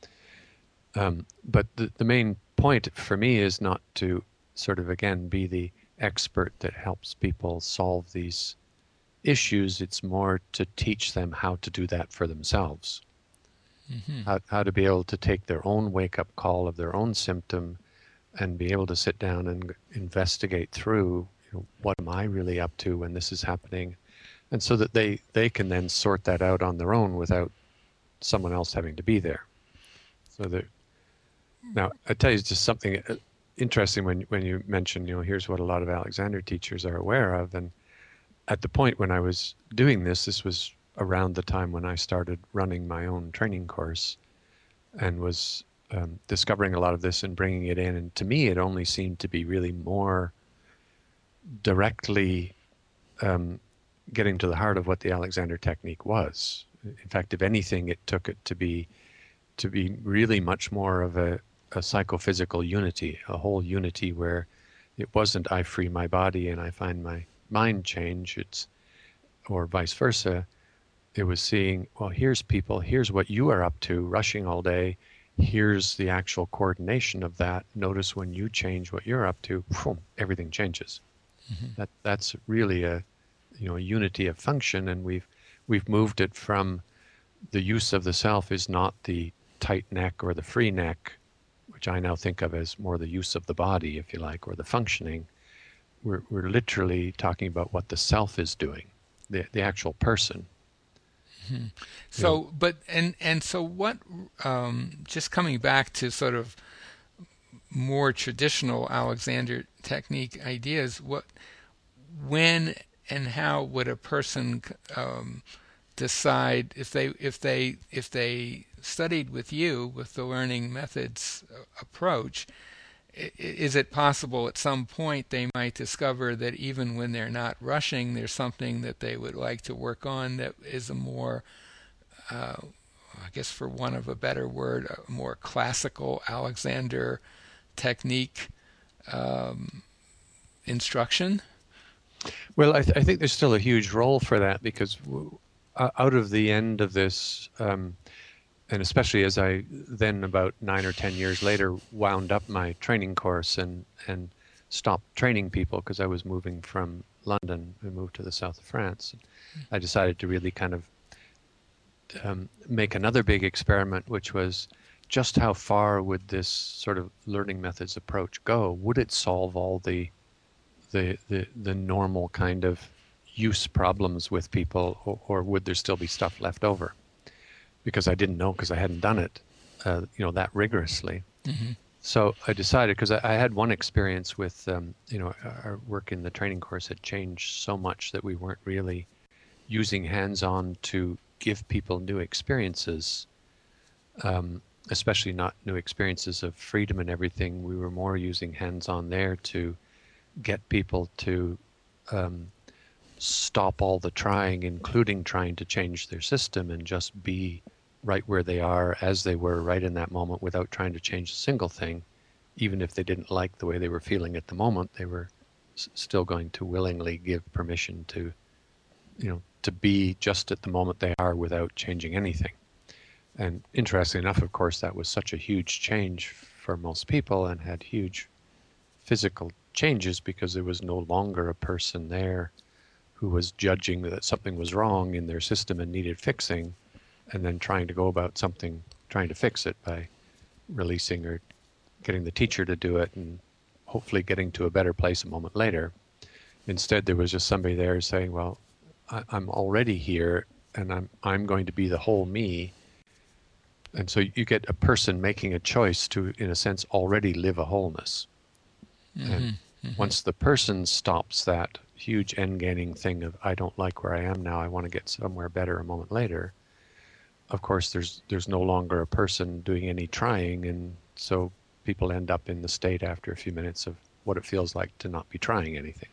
Um, but the, the main point for me is not to sort of, again, be the expert that helps people solve these issues. It's more to teach them how to do that for themselves. Mm-hmm. How, how to be able to take their own wake-up call of their own symptom and be able to sit down and investigate through, you know, what am I really up to when this is happening, and so that they they can then sort that out on their own without someone else having to be there. So that now I tell you just something interesting when when you mentioned, you know, here's what a lot of Alexander teachers are aware of. And at the point when I was doing this, this was around the time when I started running my own training course and was um, discovering a lot of this and bringing it in. And to me, it only seemed to be really more directly um, getting to the heart of what the Alexander technique was. In fact, if anything, it took it to be to be really much more of a, a psychophysical unity, a whole unity where it wasn't I free my body and I find my mind change. It's, or vice versa. It was seeing, well, here's people, here's what you are up to, rushing all day. Here's the actual coordination of that. Notice when you change what you're up to, boom, everything changes. Mm-hmm. That that's really a, you know, a unity of function, and we've we've moved it from the use of the self is not the tight neck or the free neck, which I now think of as more the use of the body, if you like, or the functioning. We're we're literally talking about what the self is doing, the the actual person. Mm-hmm. So, yeah. but and and so what? Um, just coming back to sort of more traditional Alexander technique ideas, what, when, and how would a person um, decide if they if they if they studied with you with the learning methods approach? Is it possible at some point they might discover that even when they're not rushing, there's something that they would like to work on that is a more, uh, I guess for want of a better word, a more classical Alexander technique um, instruction? Well, I, th- I think there's still a huge role for that, because w- out of the end of this, um, and especially as I then about nine or ten years later wound up my training course and, and stopped training people because I was moving from London and moved to the south of France. I decided to really kind of um, make another big experiment, which was just how far would this sort of learning methods approach go? Would it solve all the the the, the normal kind of use problems with people, or, or would there still be stuff left over? Because I didn't know, because I hadn't done it, uh, you know, that rigorously. Mm-hmm. So I decided, because I, I had one experience with, um, you know, our work in the training course had changed so much that we weren't really using hands-on to give people new experiences, um, especially not new experiences of freedom and everything. We were more using hands-on there to get people to um, stop all the trying, including trying to change their system, and just be right where they are as they were right in that moment without trying to change a single thing. Even if they didn't like the way they were feeling at the moment, they were s- still going to willingly give permission to, you know, to be just at the moment they are without changing anything. And interestingly enough, of course, that was such a huge change for most people and had huge physical changes, because there was no longer a person there who was judging that something was wrong in their system and needed fixing, and then trying to go about something, trying to fix it by releasing or getting the teacher to do it and hopefully getting to a better place a moment later. Instead, there was just somebody there saying, well, I, I'm already here, and I'm I'm going to be the whole me. And so you get a person making a choice to, in a sense, already live a wholeness. Mm-hmm, and mm-hmm. once the person stops that huge end-gaining thing of, I don't like where I am now, I want to get somewhere better a moment later, of course, there's there's no longer a person doing any trying, and so people end up in the state after a few minutes of what it feels like to not be trying anything.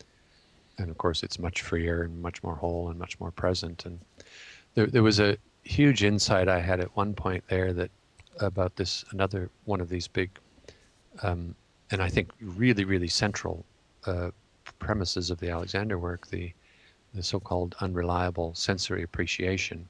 And of course, it's much freer and much more whole and much more present. And there there was a huge insight I had at one point there that about this, another one of these big, um, and I think really, really central uh, premises of the Alexander work, the, the so-called unreliable sensory appreciation.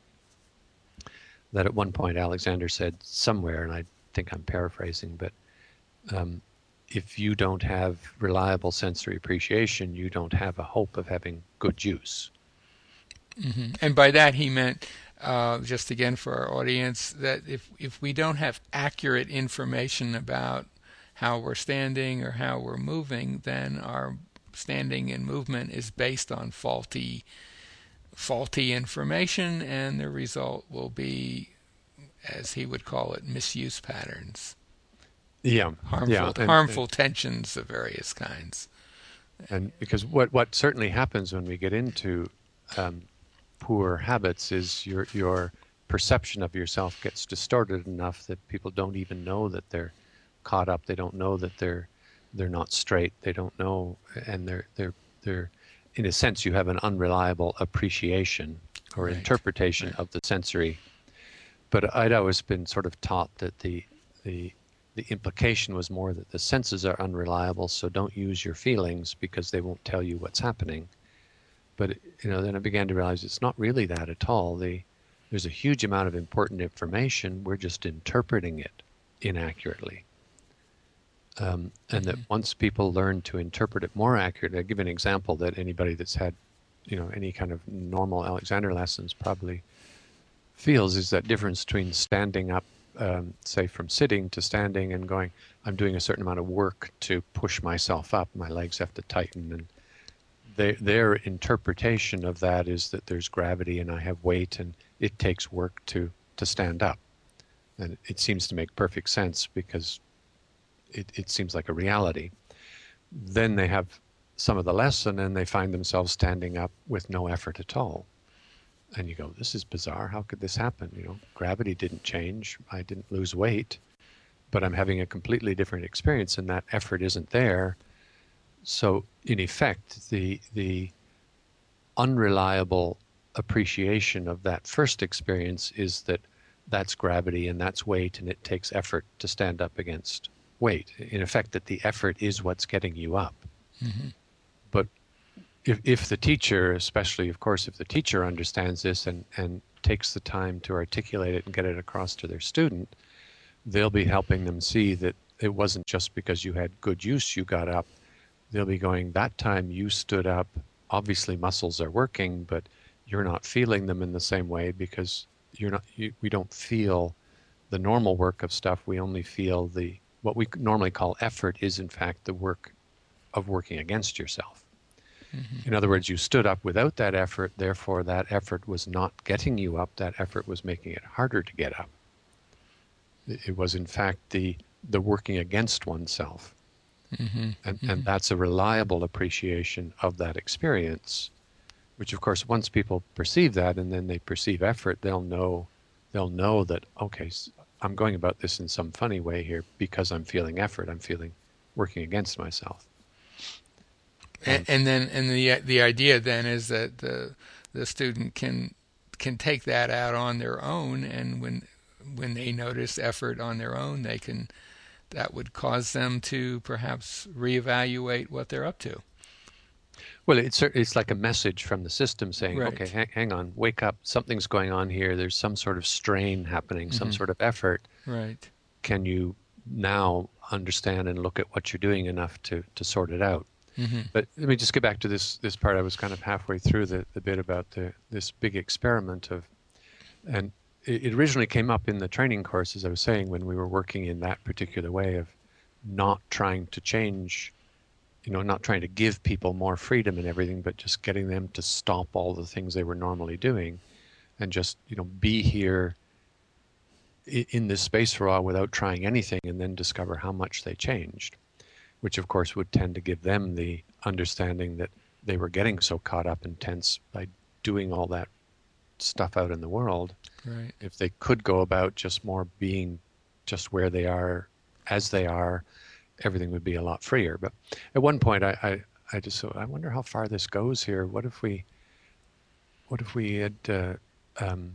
That at one point Alexander said somewhere, and I think I'm paraphrasing, but um, if you don't have reliable sensory appreciation, you don't have a hope of having good use. Mm-hmm. And by that he meant, uh, just again for our audience, that if if we don't have accurate information about how we're standing or how we're moving, then our standing and movement is based on faulty faulty information, and the result will be, as he would call it, misuse patterns. Yeah, harmful yeah, and, harmful and, tensions of various kinds. And because what what certainly happens when we get into um, poor habits is your your perception of yourself gets distorted enough that people don't even know that they're caught up. They don't know that they're they're not straight. They don't know, and they're they're they're in a sense, you have an unreliable appreciation or Right. interpretation Right. of the sensory. But I'd always been sort of taught that the the the implication was more that the senses are unreliable, so don't use your feelings because they won't tell you what's happening. But, you know, then I began to realize it's not really that at all. The, there's a huge amount of important information. We're just interpreting it inaccurately. Um, and that once people learn to interpret it more accurately, I'll give an example that anybody that's had, you know, any kind of normal Alexander lessons probably feels, is that difference between standing up, um, say from sitting to standing and going, I'm doing a certain amount of work to push myself up, my legs have to tighten, and they, their interpretation of that is that there's gravity and I have weight and it takes work to, to stand up. And it seems to make perfect sense because it, it seems like a reality. Then they have some of the lesson and they find themselves standing up with no effort at all. And you go, this is bizarre. How could this happen? You know, gravity didn't change. I didn't lose weight, but I'm having a completely different experience and that effort isn't there. So in effect, the, the unreliable appreciation of that first experience is that that's gravity and that's weight and it takes effort to stand up against weight. In effect, that the effort is what's getting you up. Mm-hmm. But if, if the teacher, especially, of course, if the teacher understands this and, and takes the time to articulate it and get it across to their student, they'll be helping them see that it wasn't just because you had good use you got up. They'll be going, that time you stood up, obviously muscles are working, but you're not feeling them in the same way because you're not, you, we don't feel the normal work of stuff. We only feel the, what we normally call effort is in fact the work of working against yourself. Mm-hmm. In other words, you stood up without that effort, therefore that effort was not getting you up, that effort was making it harder to get up. It was in fact the, the working against oneself. Mm-hmm. And, mm-hmm. and that's a reliable appreciation of that experience, which of course once people perceive that and then they perceive effort, they'll know, they'll know that, okay, I'm going about this in some funny way here because I'm feeling effort, I'm feeling working against myself. And, and then, and the the idea then is that the the student can can take that out on their own, and when when they notice effort on their own, they can, that would cause them to perhaps reevaluate what they're up to. Well, it's it's like a message from the system saying, right. okay, hang, hang on, wake up, something's going on here. There's some sort of strain happening, mm-hmm. some sort of effort. Right. Can you now understand and look at what you're doing enough to to sort it out? Mm-hmm. But let me just get back to this this part. I was kind of halfway through the, the bit about the this big experiment of, and it, it originally came up in the training course, as I was saying, when we were working in that particular way of not trying to change, you know, not trying to give people more freedom and everything, but just getting them to stop all the things they were normally doing and just, you know, be here in, in this space for a while without trying anything and then discover how much they changed. Which of course would tend to give them the understanding that they were getting so caught up and tense by doing all that stuff out in the world. Right. If they could go about just more being just where they are, as they are, everything would be a lot freer. But at one point I, I, I just thought, I wonder how far this goes here. What if we, what if we had, uh, um,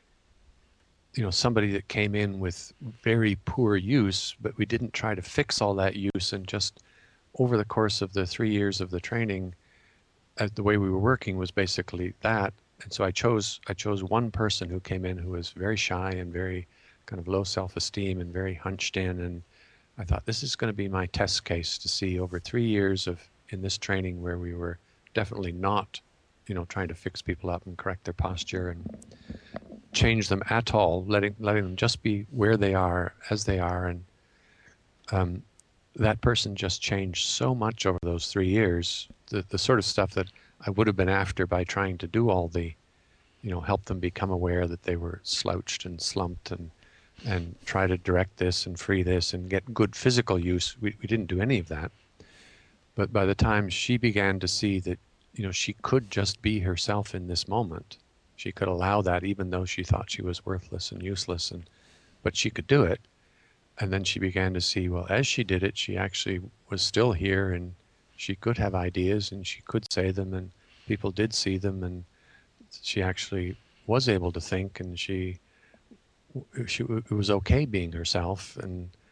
you know, somebody that came in with very poor use, but we didn't try to fix all that use, and just over the course of the three years of the training, uh, the way we were working was basically that. And so I chose I chose one person who came in who was very shy and very kind of low self-esteem and very hunched in, and I thought this is going to be my test case to see over three years of in this training where we were definitely not, you know, trying to fix people up and correct their posture and change them at all, letting letting them just be where they are, as they are. And um, that person just changed so much over those three years, the, the sort of stuff that I would have been after by trying to do all the, you know, help them become aware that they were slouched and slumped and and try to direct this and free this and get good physical use. We, we didn't do any of that. But by the time she began to see that, you know, she could just be herself in this moment, she could allow that even though she thought she was worthless and useless, and but she could do it. And then she began to see, well, as she did it, she actually was still here and she could have ideas and she could say them and people did see them, and she actually was able to think, and she, she it was okay being herself. And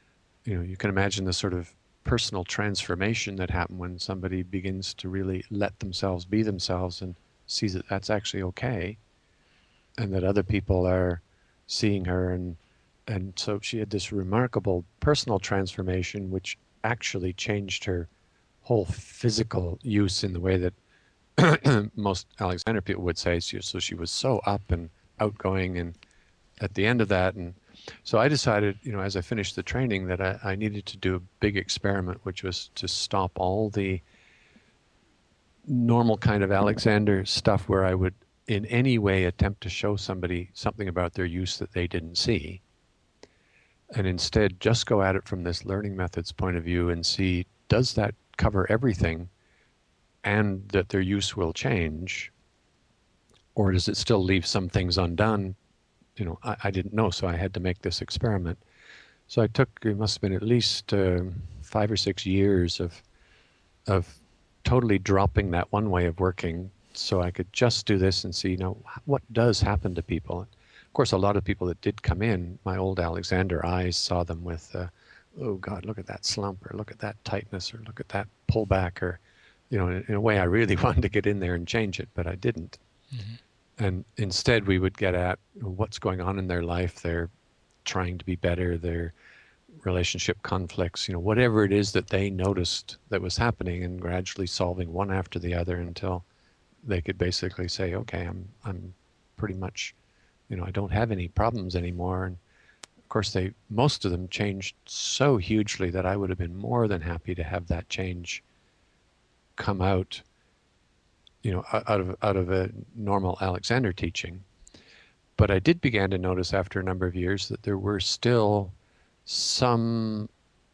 you know, you can imagine the sort of personal transformation that happens when somebody begins to really let themselves be themselves and sees that that's actually okay, and that other people are seeing her, and and so she had this remarkable personal transformation which actually changed her whole physical use in the way that most Alexander people would say. So she was so up and outgoing, and at the end of that, and so I decided, you know, as I finished the training, that I, I needed to do a big experiment, which was to stop all the normal kind of Alexander stuff where I would in any way attempt to show somebody something about their use that they didn't see, and instead just go at it from this learning methods point of view and see, does that cover everything and that their use will change, or does it still leave some things undone? You know, I, I didn't know, so I had to make this experiment. So I took, it must have been at least uh, five or six years of of totally dropping that one way of working so I could just do this and see, you know, what does happen to people. Of course, a lot of people that did come in, my old Alexander eyes saw them with, uh, oh God, look at that slump, or look at that tightness, or look at that pullback, or, you know, in, in a way I really wanted to get in there and change it, but I didn't. Mm-hmm. And instead we would get at what's going on in their life. They're trying to be better, their relationship conflicts, you know, whatever it is that they noticed that was happening, and gradually solving one after the other until they could basically say, okay, I'm I'm pretty much, you know, I don't have any problems anymore. And of course, they most of them changed so hugely that I would have been more than happy to have that change come out, you know, out of out of a normal Alexander teaching. But I did begin to notice after a number of years that there were still some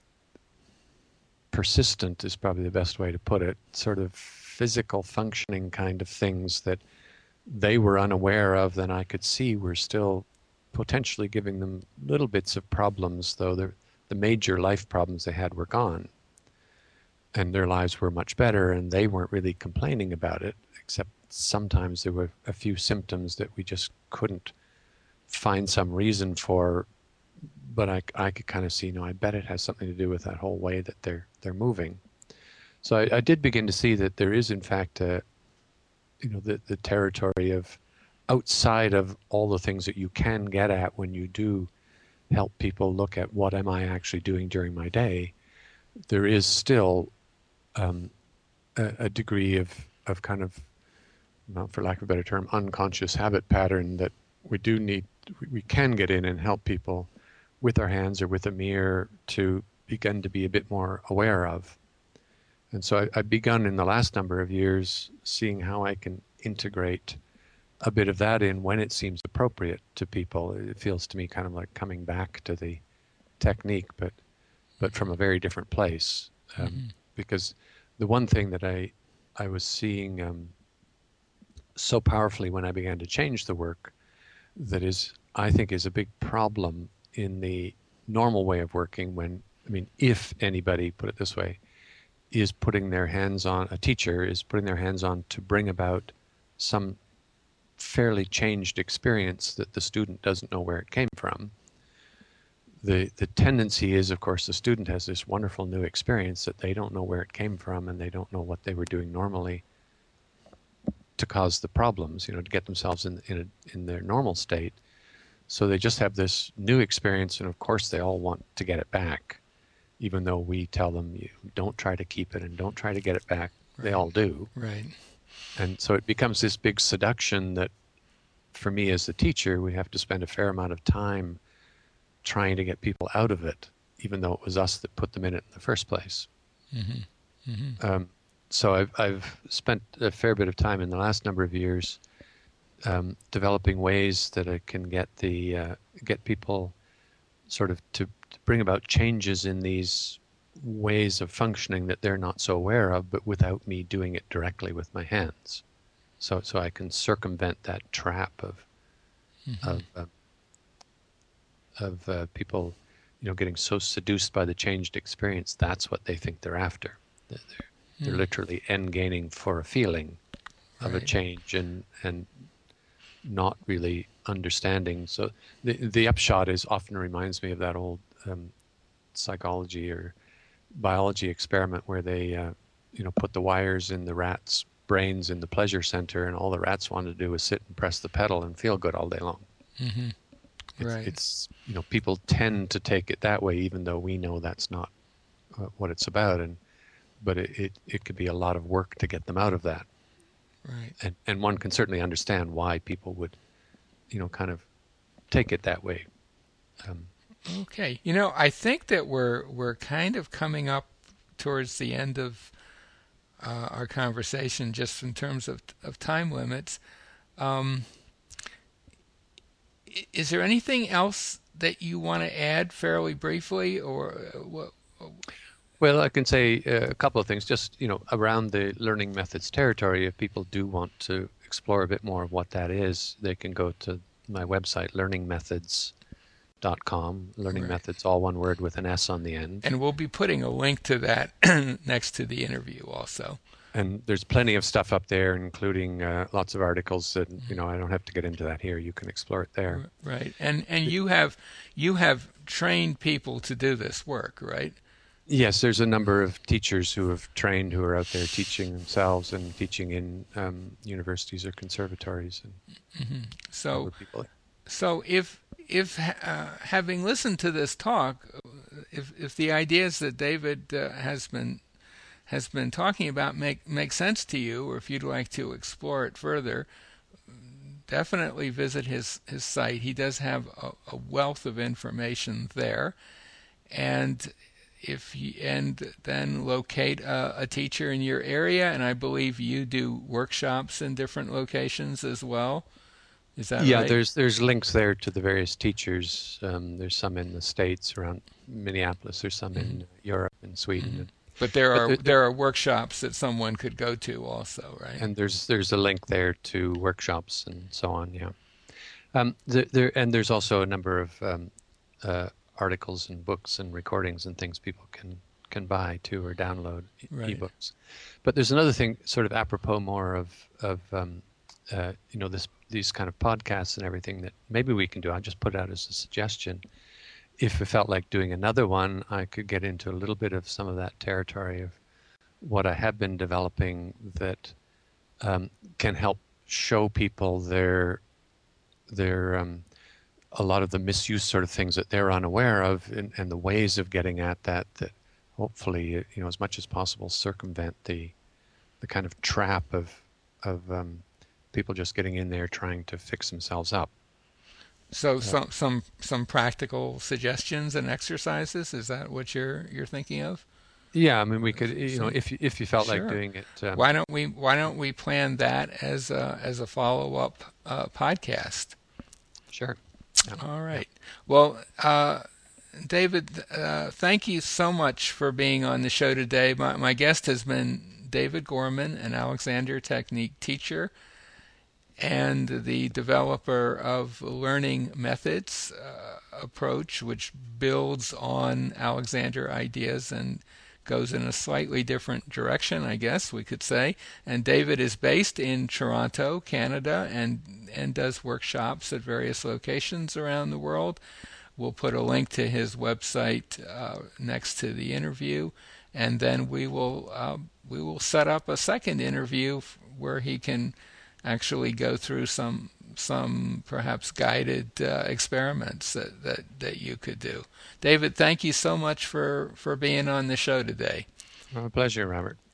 persistent, is probably the best way to put it, sort of physical functioning kind of things that they were unaware of, then I could see were still potentially giving them little bits of problems, though the the major life problems they had were gone. And their lives were much better, and they weren't really complaining about it, except sometimes there were a few symptoms that we just couldn't find some reason for. But I, I could kind of see, you know, I bet it has something to do with that whole way that they're they're moving. So I, I did begin to see that there is, in fact, a, you know, the, the territory of outside of all the things that you can get at when you do help people look at what am I actually doing during my day. There is still um, a, a degree of, of kind of, well, for lack of a better term, unconscious habit pattern that we do need, we, we can get in and help people with our hands or with a mirror to begin to be a bit more aware of. And so I, I've begun in the last number of years seeing how I can integrate a bit of that in when it seems appropriate to people. It feels to me kind of like coming back to the technique, but but from a very different place. Um, mm-hmm. Because the one thing that I I was seeing um, so powerfully when I began to change the work, that is, I think, is a big problem in the normal way of working. When, I mean, if anybody, put it this way, is putting their hands on, a teacher is putting their hands on to bring about some fairly changed experience that the student doesn't know where it came from. The the tendency is, of course, the student has this wonderful new experience that they don't know where it came from, and they don't know what they were doing normally to cause the problems, you know, to get themselves in in, a, in their normal state. So they just have this new experience, and of course they all want to get it back, even though we tell them, you don't try to keep it and don't try to get it back. Right. They all do. Right. And so it becomes this big seduction that, for me as the teacher, we have to spend a fair amount of time trying to get people out of it, even though it was us that put them in it in the first place. Mm-hmm. Mm-hmm. Um, so I've, I've spent a fair bit of time in the last number of years um, developing ways that I can get the uh, get people sort of to, to bring about changes in these ways of functioning that they're not so aware of, but without me doing it directly with my hands. So so I can circumvent that trap of mm-hmm. of uh, of uh, people, you know, getting so seduced by the changed experience. That's what they think they're after. They're, they're mm. literally end gaining for a feeling of right. a change, and and not really understanding. So the the upshot is often reminds me of that old um, psychology or biology experiment where they, uh, you know, put the wires in the rats' brains in the pleasure center, and all the rats wanted to do was sit and press the pedal and feel good all day long. Mm-hmm. It's, Right. it's, you know, people tend to take it that way, even though we know that's not uh, what it's about. And but it, it, it could be a lot of work to get them out of that. Right. And and one can certainly understand why people would, you know, kind of take it that way. Um, Okay. You know, I think that we're we're kind of coming up towards the end of uh, our conversation, just in terms of of time limits. Um, is there anything else that you want to add fairly briefly, or uh, what? well, I can say uh, a couple of things. Just, you know, around the learning methods territory, if people do want to explore a bit more of what that is, they can go to my website, learning methods dot com. Learning Right. methods, all one word with an S on the end. And we'll be putting a link to that next to the interview also. And there's plenty of stuff up there, including uh, lots of articles. And you know, I don't have to get into that here. You can explore it there. Right. And and you have you have trained people to do this work, right? Yes, there's a number of teachers who have trained, who are out there teaching themselves and teaching in um, universities or conservatories and Mm-hmm. So other people. so if if uh, having listened to this talk, if if the ideas that David uh, has been has been talking about make make sense to you, or if you'd like to explore it further, definitely visit his his site. He does have a, a wealth of information there, and if you, and then locate a, a teacher in your area. And I believe you do workshops in different locations as well. Is that Yeah, right? there's there's links there to the various teachers. Um, there's some in the States around Minneapolis. There's some in Europe and Sweden. Mhm. And, But there but are the, there are workshops that someone could go to also, right? and there's there's a link there to workshops and so on. Yeah. Um, there, there and there's also a number of um, uh, articles and books and recordings and things people can can buy too or download e- Right. ebooks. But there's another thing, sort of apropos more of of um, uh, you know, this these kind of podcasts and everything, that maybe we can do. I'll just put out as a suggestion. If it felt like doing another one, I could get into a little bit of some of that territory of what I have been developing that um, can help show people their their um, a lot of the misuse sort of things that they're unaware of, and, and the ways of getting at that that hopefully, you know, as much as possible circumvent the the kind of trap of of um, people just getting in there trying to fix themselves up. So Uh, some some some practical suggestions and exercises. Is that what you're you're thinking of? yeah, I mean, we could, you know, Some, if you- if you felt like sure. doing it. Um, Why don't we Why don't we plan that as a as a follow up uh, podcast? Sure. Yeah. All Yeah. right. Well, uh, David, uh, thank you so much for being on the show today. My my guest has been David Gorman, an Alexander Technique teacher and the developer of Learning Methods uh, approach, which builds on Alexander ideas and goes in a slightly different direction, I guess we could say. And David is based in Toronto, Canada, and and does workshops at various locations around the world. We'll put a link to his website uh, next to the interview, and then we will uh, we will set up a second interview f- where he can actually go through some some perhaps guided uh, experiments that, that that you could do. David, thank you so much for for being on the show today. Well, a pleasure, Robert.